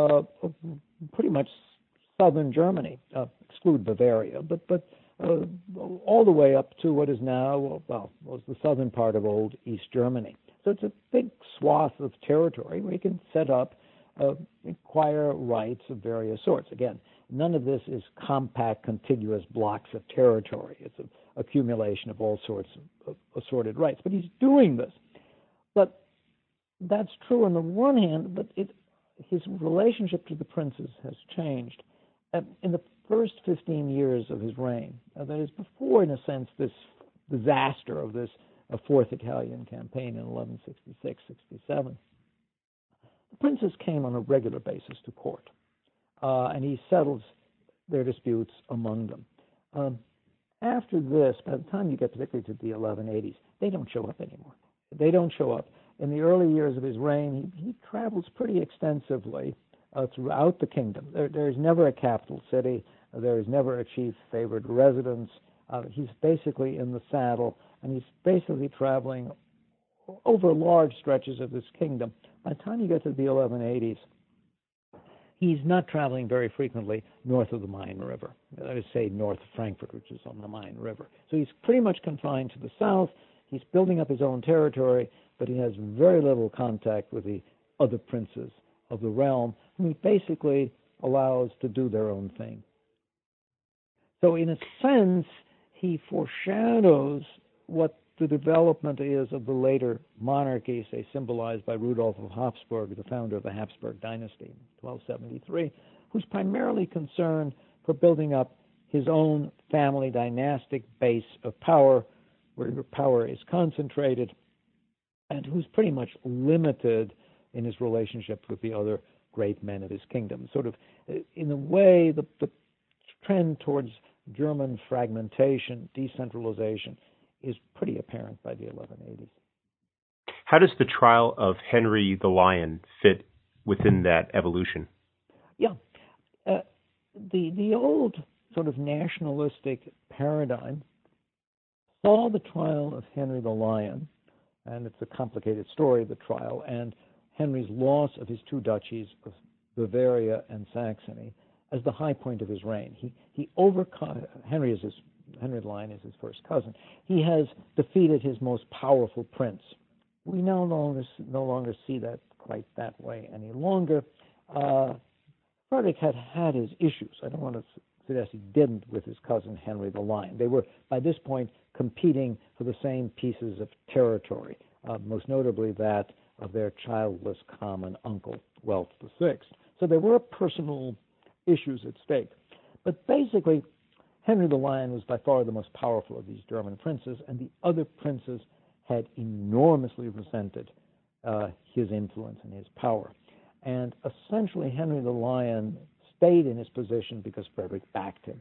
pretty much southern Germany, exclude Bavaria, but all the way up to what is now, was the southern part of old East Germany. So it's a big swath of territory where you can set up, acquire rights of various sorts. Again, none of this is compact, contiguous blocks of territory. It's an accumulation of all sorts of assorted rights. But he's doing this. But that's true on the one hand, but his relationship to the princes has changed. In the first 15 years of his reign, that is before, in a sense, this disaster of this Fourth Italian campaign in 1166-67, the princes came on a regular basis to court, and he settles their disputes among them. After this, by the time you get particularly to the 1180s, they don't show up anymore. They don't show up. In the early years of his reign, he travels pretty extensively throughout the kingdom. There is never a capital city. There is never a chief favored residence. He's basically in the saddle, and he's basically traveling over large stretches of this kingdom. By the time you get to the 1180s, he's not traveling very frequently north of the Main River. That is, say, north of Frankfurt, which is on the Main River. So he's pretty much confined to the south. He's building up his own territory, but he has very little contact with the other princes of the realm, whom he basically allows to do their own thing. So in a sense, he foreshadows what the development is of the later monarchy, say, symbolized by Rudolf of Habsburg, the founder of the Habsburg dynasty in 1273, who's primarily concerned for building up his own family dynastic base of power, where your power is concentrated, and who's pretty much limited in his relationship with the other great men of his kingdom. Sort of, in a way, the trend towards German fragmentation, decentralization, is pretty apparent by the 1180s. How does the trial of Henry the Lion fit within that evolution? Yeah. The old sort of nationalistic paradigm saw the trial of Henry the Lion, and it's a complicated story, the trial, and Henry's loss of his two duchies of Bavaria and Saxony as the high point of his reign. He overcome Henry the Lion is his first cousin. He has defeated his most powerful prince. We no longer see that quite that way any longer. Frederick had his issues. I don't want to suggest he didn't with his cousin Henry the Lion. They were, by this point, competing for the same pieces of territory, most notably that of their childless common uncle, Welf VI. So there were personal issues at stake. But basically, Henry the Lion was by far the most powerful of these German princes, and the other princes had enormously resented his influence and his power. And essentially, Henry the Lion stayed in his position because Frederick backed him.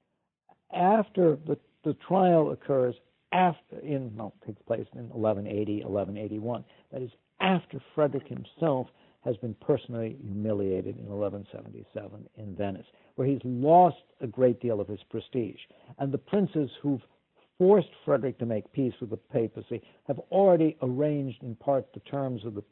After the trial occurs, takes place in 1180, 1181. That is, after Frederick himself has been personally humiliated in 1177 in Venice, where he's lost a great deal of his prestige. And the princes who've forced Frederick to make peace with the papacy have already arranged in part the terms of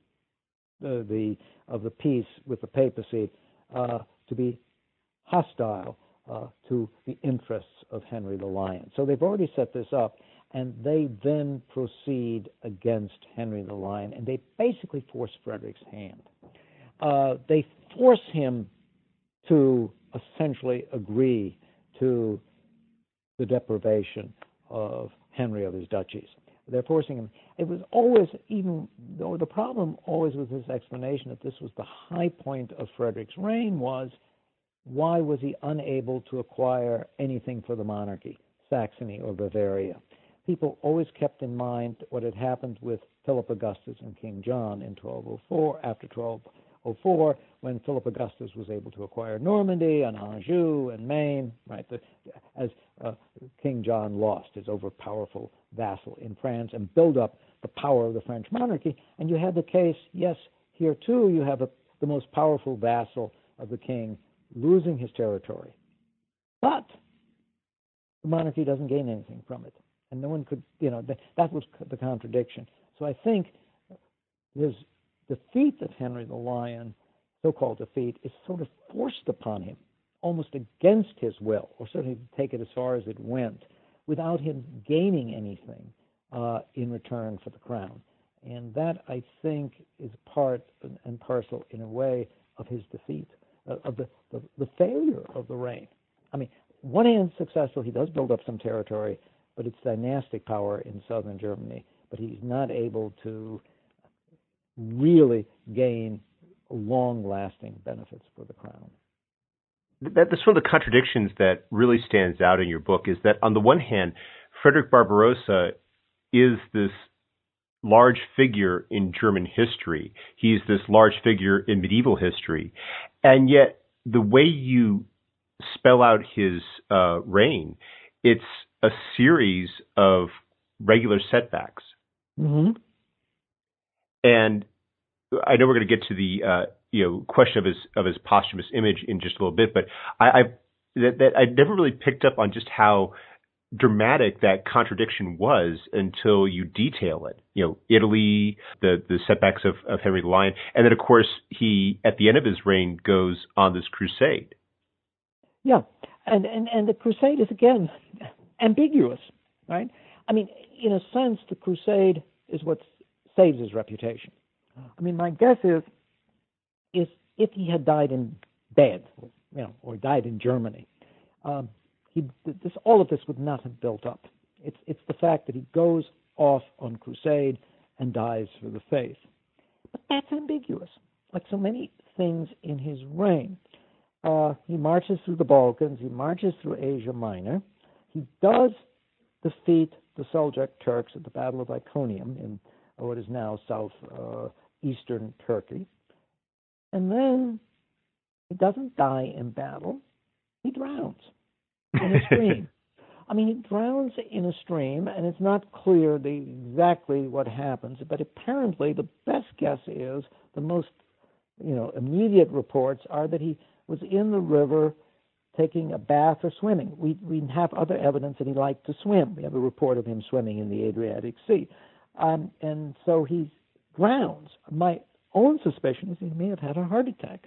the peace with the papacy to be hostile to the interests of Henry the Lion. So they've already set this up, and they then proceed against Henry the Lion, and they basically force Frederick's hand. They force him to essentially agree to the deprivation of Henry of his duchies. They're forcing him. It was always, even though the problem always with his explanation that this was the high point of Frederick's reign was, why was he unable to acquire anything for the monarchy, Saxony or Bavaria? People always kept in mind what had happened with Philip Augustus and King John in 1204, after 1204, when Philip Augustus was able to acquire Normandy and Anjou and Maine, right? As King John lost his overpowerful vassal in France and build up the power of the French monarchy. And you had the case, yes, here too, you have the most powerful vassal of the king losing his territory. But the monarchy doesn't gain anything from it. And no one could, that was the contradiction. So I think his defeat of Henry the Lion, so-called defeat, is sort of forced upon him, almost against his will, or certainly to take it as far as it went, without him gaining anything in return for the crown. And that, I think, is part and parcel, in a way, of his defeat, of the failure of the reign. I mean, one hand successful, he does build up some territory, but it's dynastic power in southern Germany, but he's not able to really gain long-lasting benefits for the crown. That's one of the contradictions that really stands out in your book, is that on the one hand, Frederick Barbarossa is this large figure in German history. He's this large figure in medieval history. And yet the way you spell out his reign, it's a series of regular setbacks. Mm-hmm. And I know we're going to get to the question of his posthumous image in just a little bit, but I never really picked up on just how dramatic that contradiction was until you detail it. Italy, the setbacks of Henry the Lion, and then of course he, at the end of his reign, goes on this crusade. Yeah, and the crusade is again ambiguous, right? I mean, in a sense, the crusade is what saves his reputation. I mean, my guess is if he had died in bed, or died in Germany, all of this would not have built up. It's the fact that he goes off on crusade and dies for the faith. But that's ambiguous, like so many things in his reign. He marches through the Balkans. He marches through Asia Minor. He does defeat the Seljuk Turks at the Battle of Iconium in what is now southeastern Turkey. And then he doesn't die in battle. He drowns in a stream. I mean, he drowns in a stream, and it's not clear exactly what happens, but apparently the best guess is, the most immediate reports are that he was in the river taking a bath or swimming. We have other evidence that he liked to swim. We have a report of him swimming in the Adriatic Sea. And so he drowns. My own suspicion is he may have had a heart attack.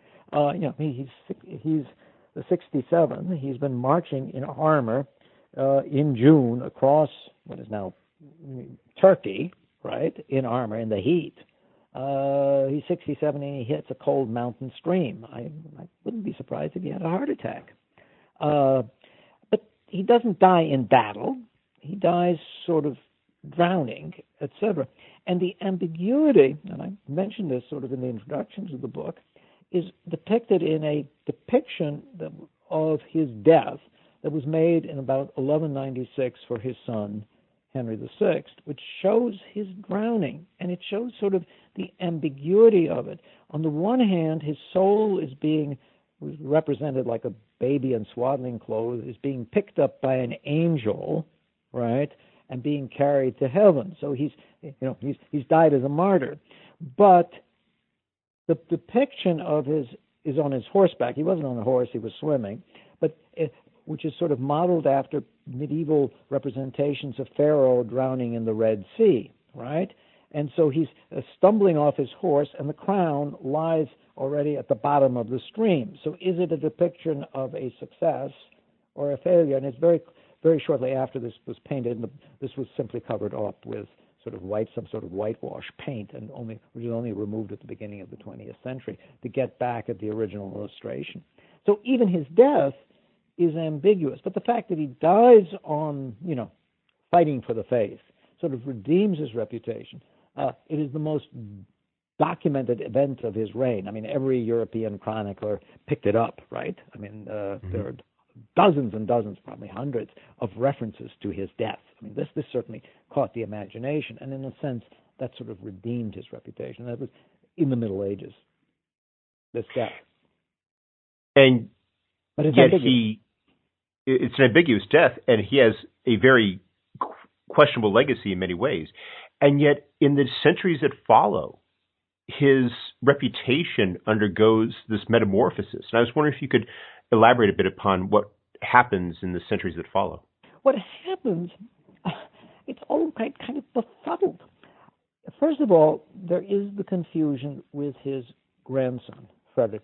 He's 67. He's been marching in armor in June across what is now Turkey, right, in armor in the heat. He's 67 and he hits a cold mountain stream. I wouldn't be surprised if he had a heart attack. But he doesn't die in battle. He dies sort of drowning, etc. And the ambiguity, and I mentioned this sort of in the introduction to the book, is depicted in a depiction of his death that was made in about 1196 for his son, Henry VI, which shows his drowning, and it shows sort of the ambiguity of it. On the one hand, his soul was represented like a baby in swaddling clothes, is being picked up by an angel, right, and being carried to heaven. So he's died as a martyr. But the depiction of is on his horseback. He wasn't on a horse, he was swimming, which is sort of modeled after medieval representations of Pharaoh drowning in the Red Sea, right? And so he's stumbling off his horse, and the crown lies already at the bottom of the stream. So is it a depiction of a success or a failure? And it's very, very shortly after this was painted, and this was simply covered up with some sort of whitewash paint, which was only removed at the beginning of the 20th century to get back at the original illustration. So even his death is ambiguous, but the fact that he dies on, fighting for the faith sort of redeems his reputation. It is the most documented event of his reign. I mean, every European chronicler picked it up, right? I mean, there are dozens and dozens, probably hundreds, of references to his death. I mean, this certainly caught the imagination, and in a sense, that sort of redeemed his reputation. That was in the Middle Ages. this death. And but it's yet ambiguous. It's an ambiguous death, and he has a very questionable legacy in many ways. And yet, in the centuries that follow, his reputation undergoes this metamorphosis. And I was wondering if you could elaborate a bit upon what happens in the centuries that follow. What happens, it's all kind of befuddled. First of all, there is the confusion with his grandson, Frederick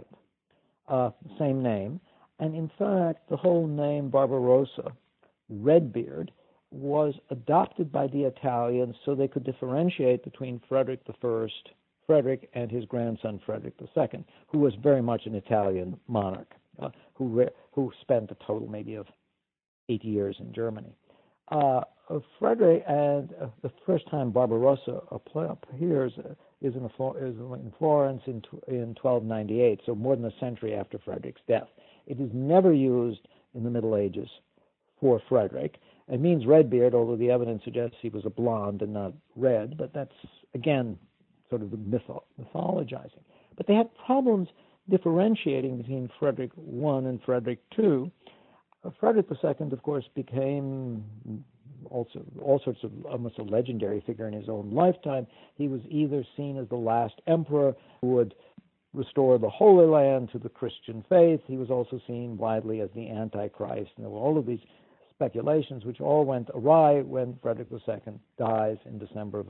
II, same name. And in fact, the whole name Barbarossa, Redbeard, was adopted by the Italians so they could differentiate between Frederick and his grandson Frederick II, who was very much an Italian monarch, who spent a total maybe of 8 years in Germany. Frederick, and the first time Barbarossa appears is in Florence in 1298, so more than a century after Frederick's death. It is never used in the Middle Ages for Frederick. It means Redbeard, although the evidence suggests he was a blonde and not red, but that's, again, sort of the mythologizing. But they had problems differentiating between Frederick I and Frederick II. Frederick II, of course, became also all sorts of almost a legendary figure in his own lifetime. He was either seen as the last emperor who would restore the Holy Land to the Christian faith. He was also seen widely as the Antichrist. And there were all of these speculations which all went awry when Frederick II dies in December of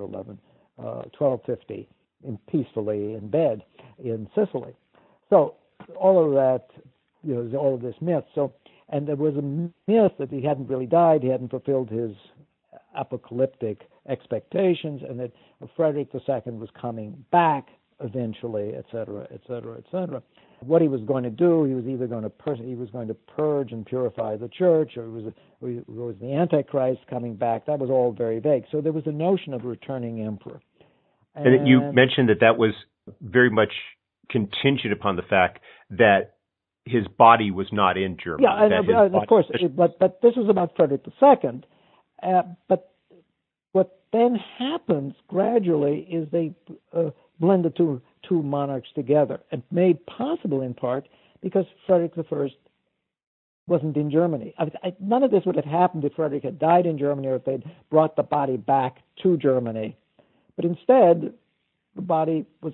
1250, peacefully in bed in Sicily. So all of that, all of this myth. And there was a myth that he hadn't really died, he hadn't fulfilled his apocalyptic expectations, and that Frederick II was coming back eventually, et cetera, et cetera, et cetera. What he was going to do, he was either going to purge and purify the church, or it was the Antichrist coming back. That was all very vague. So there was a notion of a returning emperor. And you mentioned that was very much contingent upon the fact that his body was not in Germany. Yeah, of course. But this was about Frederick II. But what then happens gradually is they blend the two monarchs together, and made possible in part because Frederick I wasn't in Germany. None of this would have happened if Frederick had died in Germany or if they'd brought the body back to Germany. But instead, the body was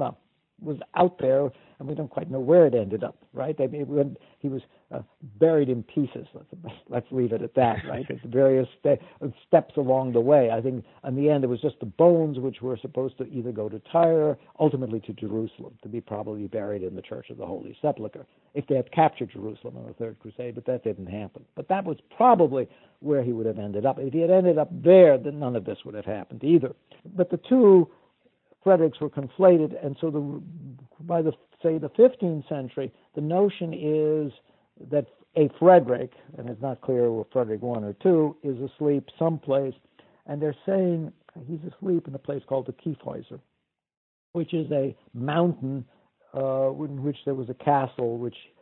out there, and we don't quite know where it ended up, right? He was buried in pieces. Let's leave it at that, right? At the various steps along the way. I think in the end it was just the bones which were supposed to either go to Tyre, ultimately to Jerusalem, to be probably buried in the Church of the Holy Sepulchre, if they had captured Jerusalem on the Third Crusade, but that didn't happen. But that was probably where he would have ended up. If he had ended up there, then none of this would have happened either. But the two Fredericks were conflated, and so by the 15th century, the notion is that a Frederick, and it's not clear whether Frederick I or II, is asleep someplace, and they're saying he's asleep in a place called the Kiefhäuser, which is a mountain in which there was a castle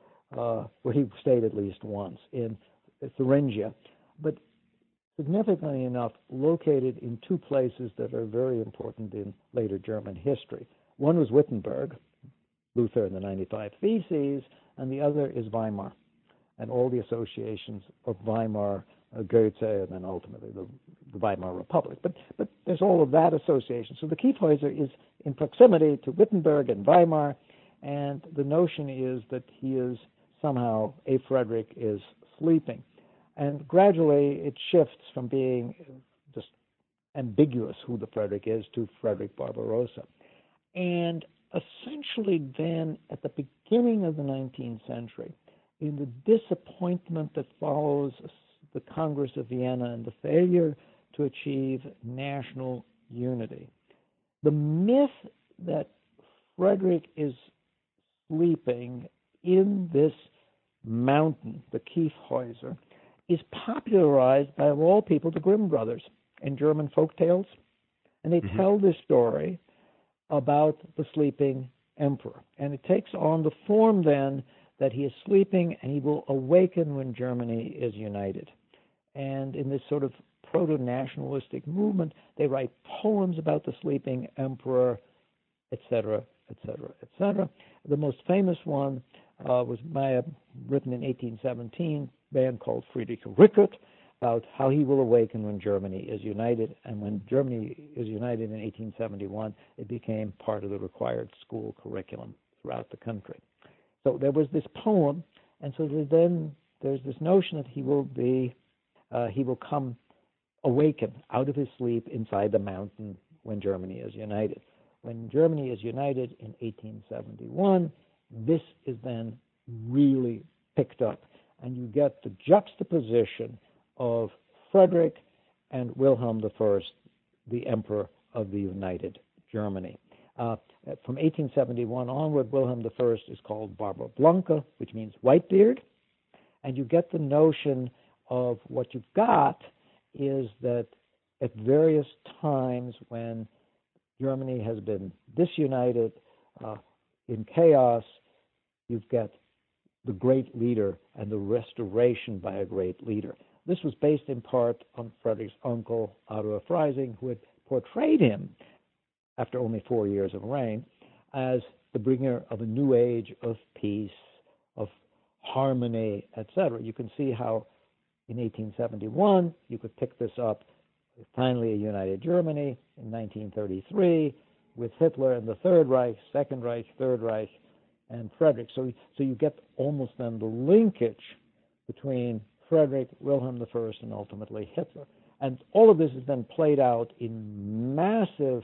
where he stayed at least once in Thuringia, but significantly enough, located in two places that are very important in later German history. One was Wittenberg, Luther and the 95 Theses, and the other is Weimar, and all the associations of Weimar, Goethe, and then ultimately the Weimar Republic. But there's all of that association. So the Kiefhäuser is in proximity to Wittenberg and Weimar, and the notion is that he is somehow, a Frederick is sleeping. And gradually it shifts from being just ambiguous who the Frederick is to Frederick Barbarossa. And essentially then, at the beginning of the 19th century, in the disappointment that follows the Congress of Vienna and the failure to achieve national unity, the myth that Frederick is sleeping in this mountain, the Kiefhäuser, is popularized by, of all people, the Grimm brothers in German folk tales. And they tell this story about the sleeping emperor. And it takes on the form then that he is sleeping and he will awaken when Germany is united. And in this sort of proto-nationalistic movement, they write poems about the sleeping emperor, etc., etc., etc. The most famous one was written in 1817, a man called Friedrich Rickert, about how he will awaken when Germany is united. And when Germany is united in 1871, it became part of the required school curriculum throughout the country. So there was this poem, and so then there's this notion that he will come awaken out of his sleep inside the mountain when Germany is united. When Germany is united in 1871, this is then really picked up, and you get the juxtaposition of Frederick and Wilhelm I, the Emperor of the United Germany. From 1871 onward, Wilhelm I is called Barba Blanca, which means Whitebeard, and you get the notion of what you've got is that at various times when Germany has been disunited, in chaos, you've got the great leader and the restoration by a great leader. This was based in part on Frederick's uncle, Otto of Freising, who had portrayed him, after only 4 years of reign, as the bringer of a new age of peace, of harmony, etc. You can see how in 1871 you could pick this up, finally a united Germany in 1933, with Hitler and the Third Reich, Second Reich, Third Reich, and Frederick. So you get almost then the linkage between Frederick, Wilhelm I, and ultimately Hitler. And all of this has been played out in massive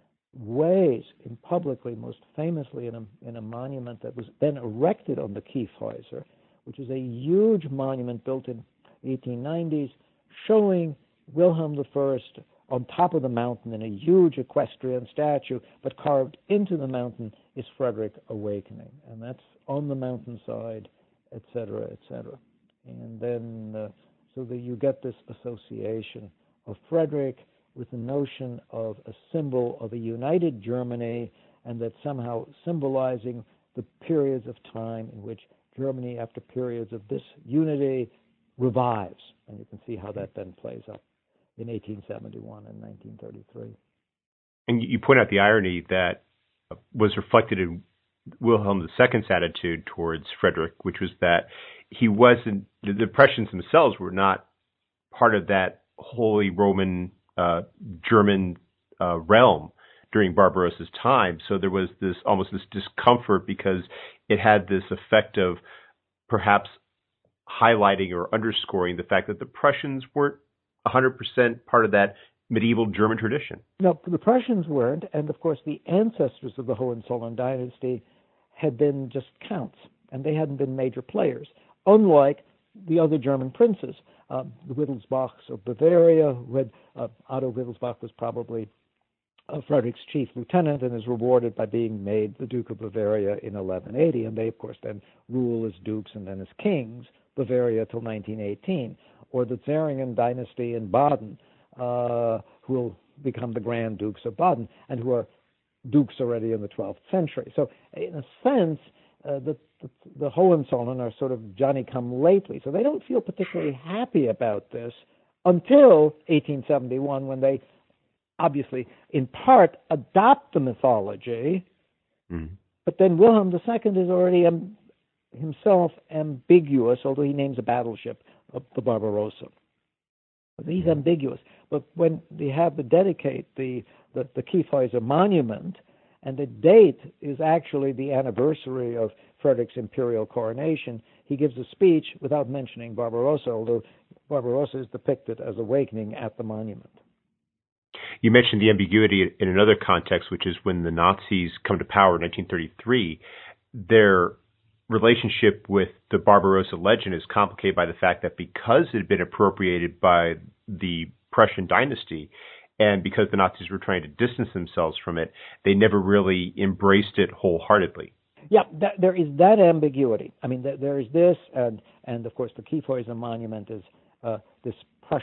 ways, in publicly, most famously in a monument that was then erected on the Kiefhäuser, which is a huge monument built in the 1890s, showing Wilhelm I on top of the mountain in a huge equestrian statue, but carved into the mountain is Frederick awakening, and that's on the mountainside, etc., etc. And then, so that you get this association of Frederick with the notion of a symbol of a united Germany, and that somehow symbolizing the periods of time in which Germany, after periods of disunity, revives. And you can see how that then plays up in 1871 and 1933. And you point out the irony that was reflected in Wilhelm II's attitude towards Frederick, which was that he wasn't, the Prussians themselves were not part of that Holy Roman German realm during Barbarossa's time. So there was this almost this discomfort because it had this effect of perhaps highlighting or underscoring the fact that the Prussians weren't 100% part of that medieval German tradition. No, the Prussians weren't, and of course the ancestors of the Hohenzollern dynasty had been just counts, and they hadn't been major players, unlike the other German princes. The Wittelsbachs of Bavaria, who had, Otto Wittelsbach was probably Frederick's chief lieutenant and is rewarded by being made the Duke of Bavaria in 1180, and they, of course, then rule as dukes and then as kings, Bavaria till 1918, or the Zeringen dynasty in Baden, who will become the Grand Dukes of Baden, and who are dukes already in the 12th century. So, in a sense, the Hohenzollern are sort of Johnny-come-lately, so they don't feel particularly happy about this until 1871, when they obviously, in part, adopt the mythology, but then Wilhelm II is already himself ambiguous, although he names a battleship, the Barbarossa. He's ambiguous. But when they have to dedicate the Kiefhäuser monument, and the date is actually the anniversary of Frederick's imperial coronation, he gives a speech without mentioning Barbarossa, although Barbarossa is depicted as awakening at the monument. You mentioned the ambiguity in another context, which is when the Nazis come to power in 1933, their relationship with the Barbarossa legend is complicated by the fact that because it had been appropriated by the Prussian dynasty, and because the Nazis were trying to distance themselves from it, they never really embraced it wholeheartly. Yeah, there is that ambiguity. I mean, there is this, and of course the Kiefhäuser monument is this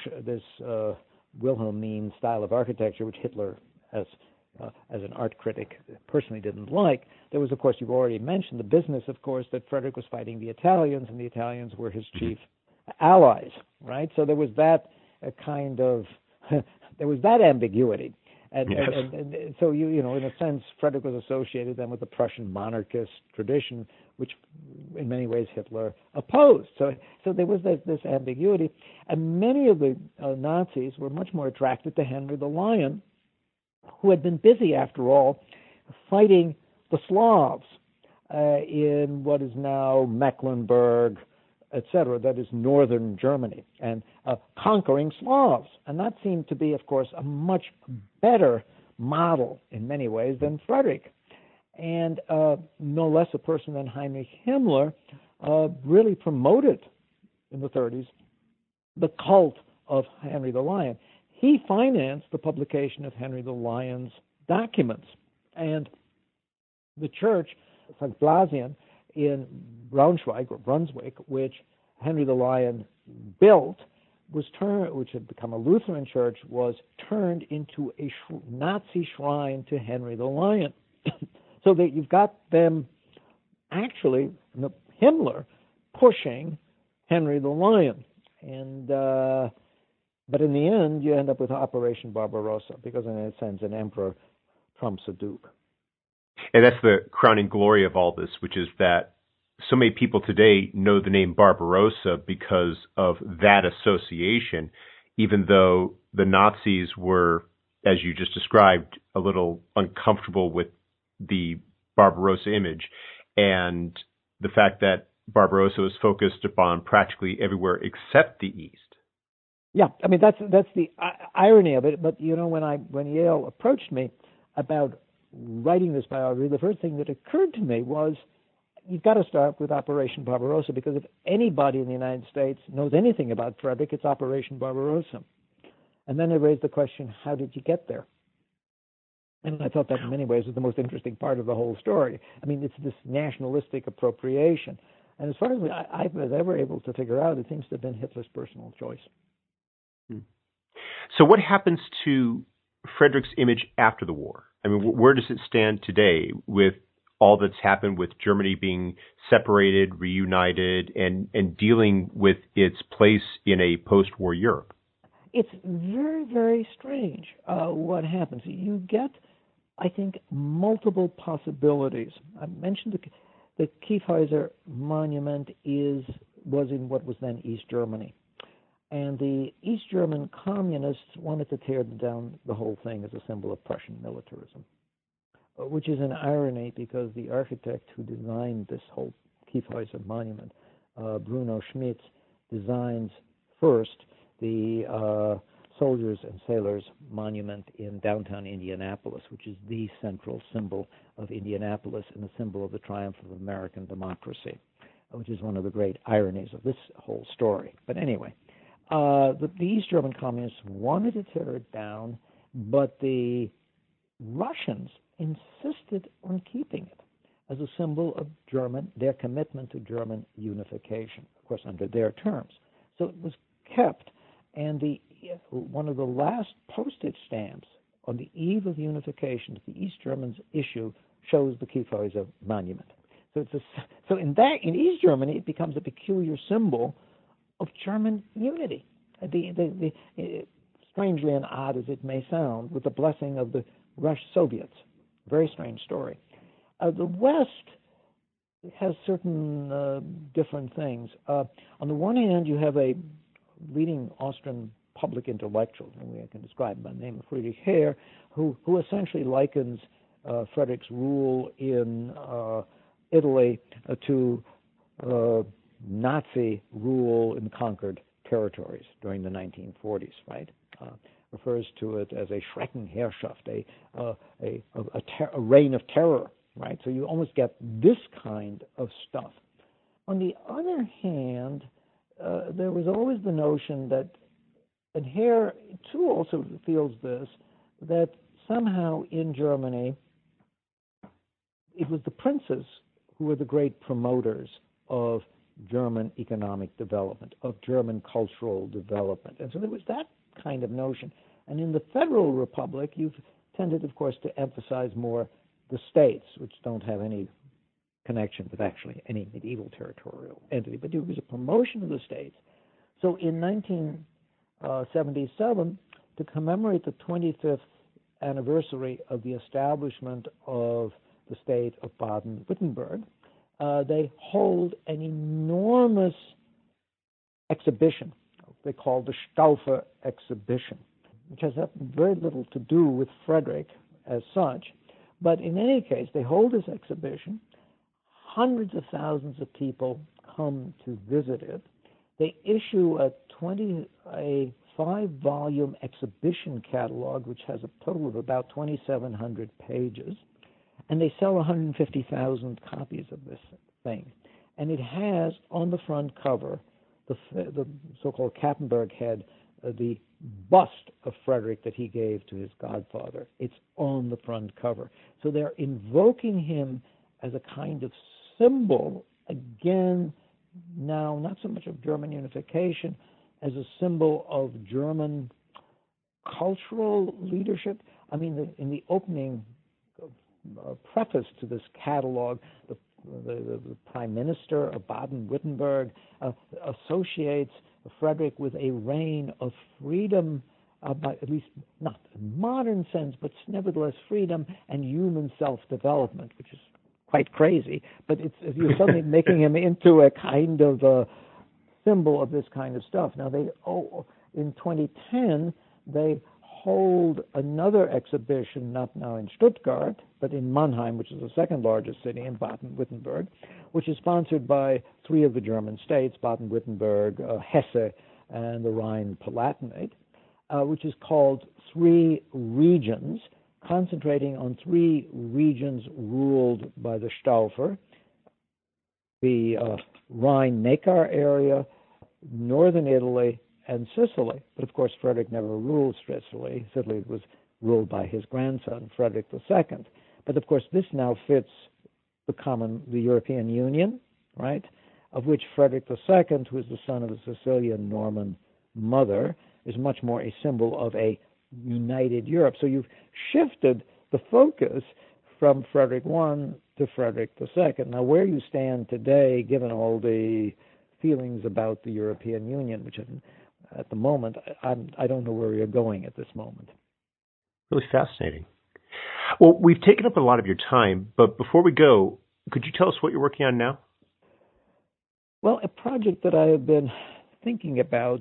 Wilhelmine style of architecture, which Hitler, as an art critic, personally didn't like. There was, of course, you've already mentioned the business, of course, that Frederick was fighting the Italians, and the Italians were his chief allies, right? So there was that kind of, there was that ambiguity. And, yes. and so, you know, in a sense, Frederick was associated then with the Prussian monarchist tradition, which in many ways Hitler opposed. So there was this ambiguity. And many of the Nazis were much more attracted to Henry the Lion, who had been busy, after all, fighting the Slavs in what is now Mecklenburg, etc., that is northern Germany, and conquering Slavs. And that seemed to be, of course, a much better model in many ways than Frederick. And no less a person than Heinrich Himmler really promoted in the 30s the cult of Henry the Lion. He financed the publication of Henry the Lion's documents. And the church, St. Blasien, in Braunschweig or Brunswick, which Henry the Lion built, which had become a Lutheran church, was turned into a Nazi shrine to Henry the Lion. So that you've got them actually, Himmler, pushing Henry the Lion. And but in the end, you end up with Operation Barbarossa, because in a sense, an emperor trumps a duke. And that's the crowning glory of all this, which is that so many people today know the name Barbarossa because of that association, even though the Nazis were, as you just described, a little uncomfortable with the Barbarossa image, and the fact that Barbarossa was focused upon practically everywhere except the East. Yeah, I mean that's the irony of it. But you know, when Yale approached me about writing this biography, the first thing that occurred to me was, you've got to start with Operation Barbarossa, because if anybody in the United States knows anything about Frederick, it's Operation Barbarossa. And then they raised the question, how did you get there? And I thought that in many ways was the most interesting part of the whole story. I mean, it's this nationalistic appropriation. And as far as I was ever able to figure out, it seems to have been Hitler's personal choice. So what happens to Frederick's image after the war? I mean, where does it stand today with all that's happened with Germany being separated, reunited, and dealing with its place in a post-war Europe? It's very, very strange what happens. You get, I think, multiple possibilities. I mentioned the Kiefhäuser monument was in what was then East Germany. And the East German communists wanted to tear down the whole thing as a symbol of Prussian militarism, which is an irony, because the architect who designed this whole Kiefhäuser monument, Bruno Schmitz, designs first the Soldiers and Sailors Monument in downtown Indianapolis, which is the central symbol of Indianapolis and the symbol of the triumph of American democracy, which is one of the great ironies of this whole story. But anyway, the East German communists wanted to tear it down, but the Russians insisted on keeping it as a symbol of their commitment to German unification, of course, under their terms. So it was kept, and one of the last postage stamps on the eve of unification that the East Germans issue shows the Kiefhäuser monument. So in East Germany, it becomes a peculiar symbol of German unity. Strangely and odd as it may sound, with the blessing of the Russian Soviets. Very strange story. The West has certain different things. On the one hand, you have a leading Austrian public intellectual, whom I can describe by the name of Friedrich Heer, who essentially likens Frederick's rule in Italy to Nazi rule in conquered territories during the 1940s, right? Refers to it as a Schreckenherrschaft, a reign of terror, right? So you almost get this kind of stuff. On the other hand, there was always the notion that, and Heer too also feels this, that somehow in Germany, it was the princes who were the great promoters of German economic development, of German cultural development. And so there was that kind of notion. And in the Federal Republic, you've tended, of course, to emphasize more the states, which don't have any connection with actually any medieval territorial entity. But there was a promotion of the states. So in 1977, to commemorate the 25th anniversary of the establishment of the state of Baden-Württemberg, they hold an enormous exhibition they call the Staufer exhibition, which has very little to do with Frederick as such. But in any case, they hold this exhibition. Hundreds of thousands of people come to visit it. They issue a 5-volume exhibition catalog, which has a total of about 2,700 pages, and they sell 150,000 copies of this thing. And it has on the front cover the so-called Kappenberg head, the bust of Frederick that he gave to his godfather. It's on the front cover. So they're invoking him as a kind of symbol, again, now not so much of German unification as a symbol of German cultural leadership. I mean, in the opening preface to this catalog, the Prime Minister of Baden-Württemberg associates Frederick with a reign of freedom, at least not in modern sense, but nevertheless freedom and human self-development, which is quite crazy. But you're suddenly making him into a kind of a symbol of this kind of stuff. Now, in 2010, they hold another exhibition, not now in Stuttgart, but in Mannheim, which is the second largest city in Baden-Württemberg, which is sponsored by 3 of the German states, Baden-Württemberg, Hesse, and the Rhine-Palatinate, which is called 3 Regions, concentrating on 3 regions ruled by the Staufer, the Rhine-Neckar area, northern Italy, and Sicily. But of course, Frederick never ruled Sicily. Sicily was ruled by his grandson, Frederick II. But of course, this now fits the European Union, right? Of which Frederick II, who is the son of a Sicilian Norman mother, is much more a symbol of a united Europe. So you've shifted the focus from Frederick I to Frederick II. Now, where you stand today, given all the feelings about the European Union, which at the moment, I don't know where you're going at this moment. Really fascinating. Well, we've taken up a lot of your time, but before we go, could you tell us what you're working on now? Well, a project that I have been thinking about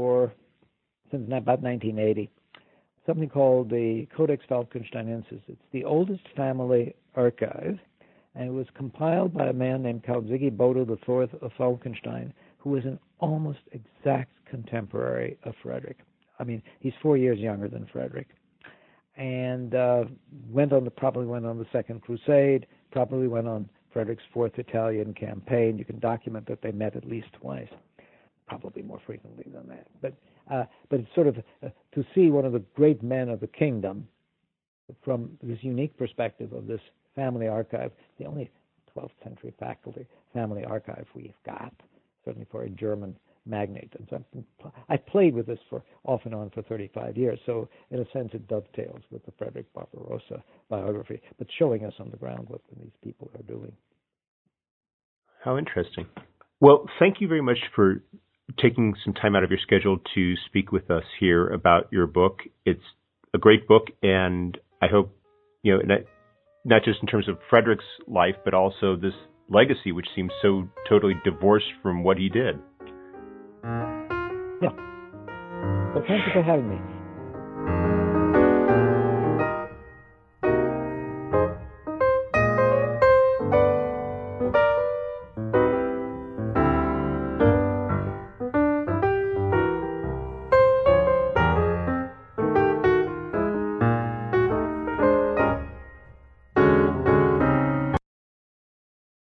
since about 1980, something called the Codex Falkensteinensis. It's the oldest family archive, and it was compiled by a man named Count Ziggy Bodo IV of Falkenstein, who was an almost exact contemporary of Frederick. I mean, he's 4 years younger than Frederick, and probably went on the Second Crusade, probably went on Frederick's 4th Italian campaign. You can document that they met at least twice, probably more frequently than that. But it's sort of to see one of the great men of the kingdom from this unique perspective of this family archive, the only 12th century family archive we've got, certainly for a German magnate. And so I played with this off and on for 35 years. So in a sense, it dovetails with the Frederick Barbarossa biography, but showing us on the ground what these people are doing. How interesting. Well, thank you very much for taking some time out of your schedule to speak with us here about your book. It's a great book, and I hope, not just in terms of Frederick's life, but also this legacy, which seems so totally divorced from what he did. Yeah. So thank you for having me.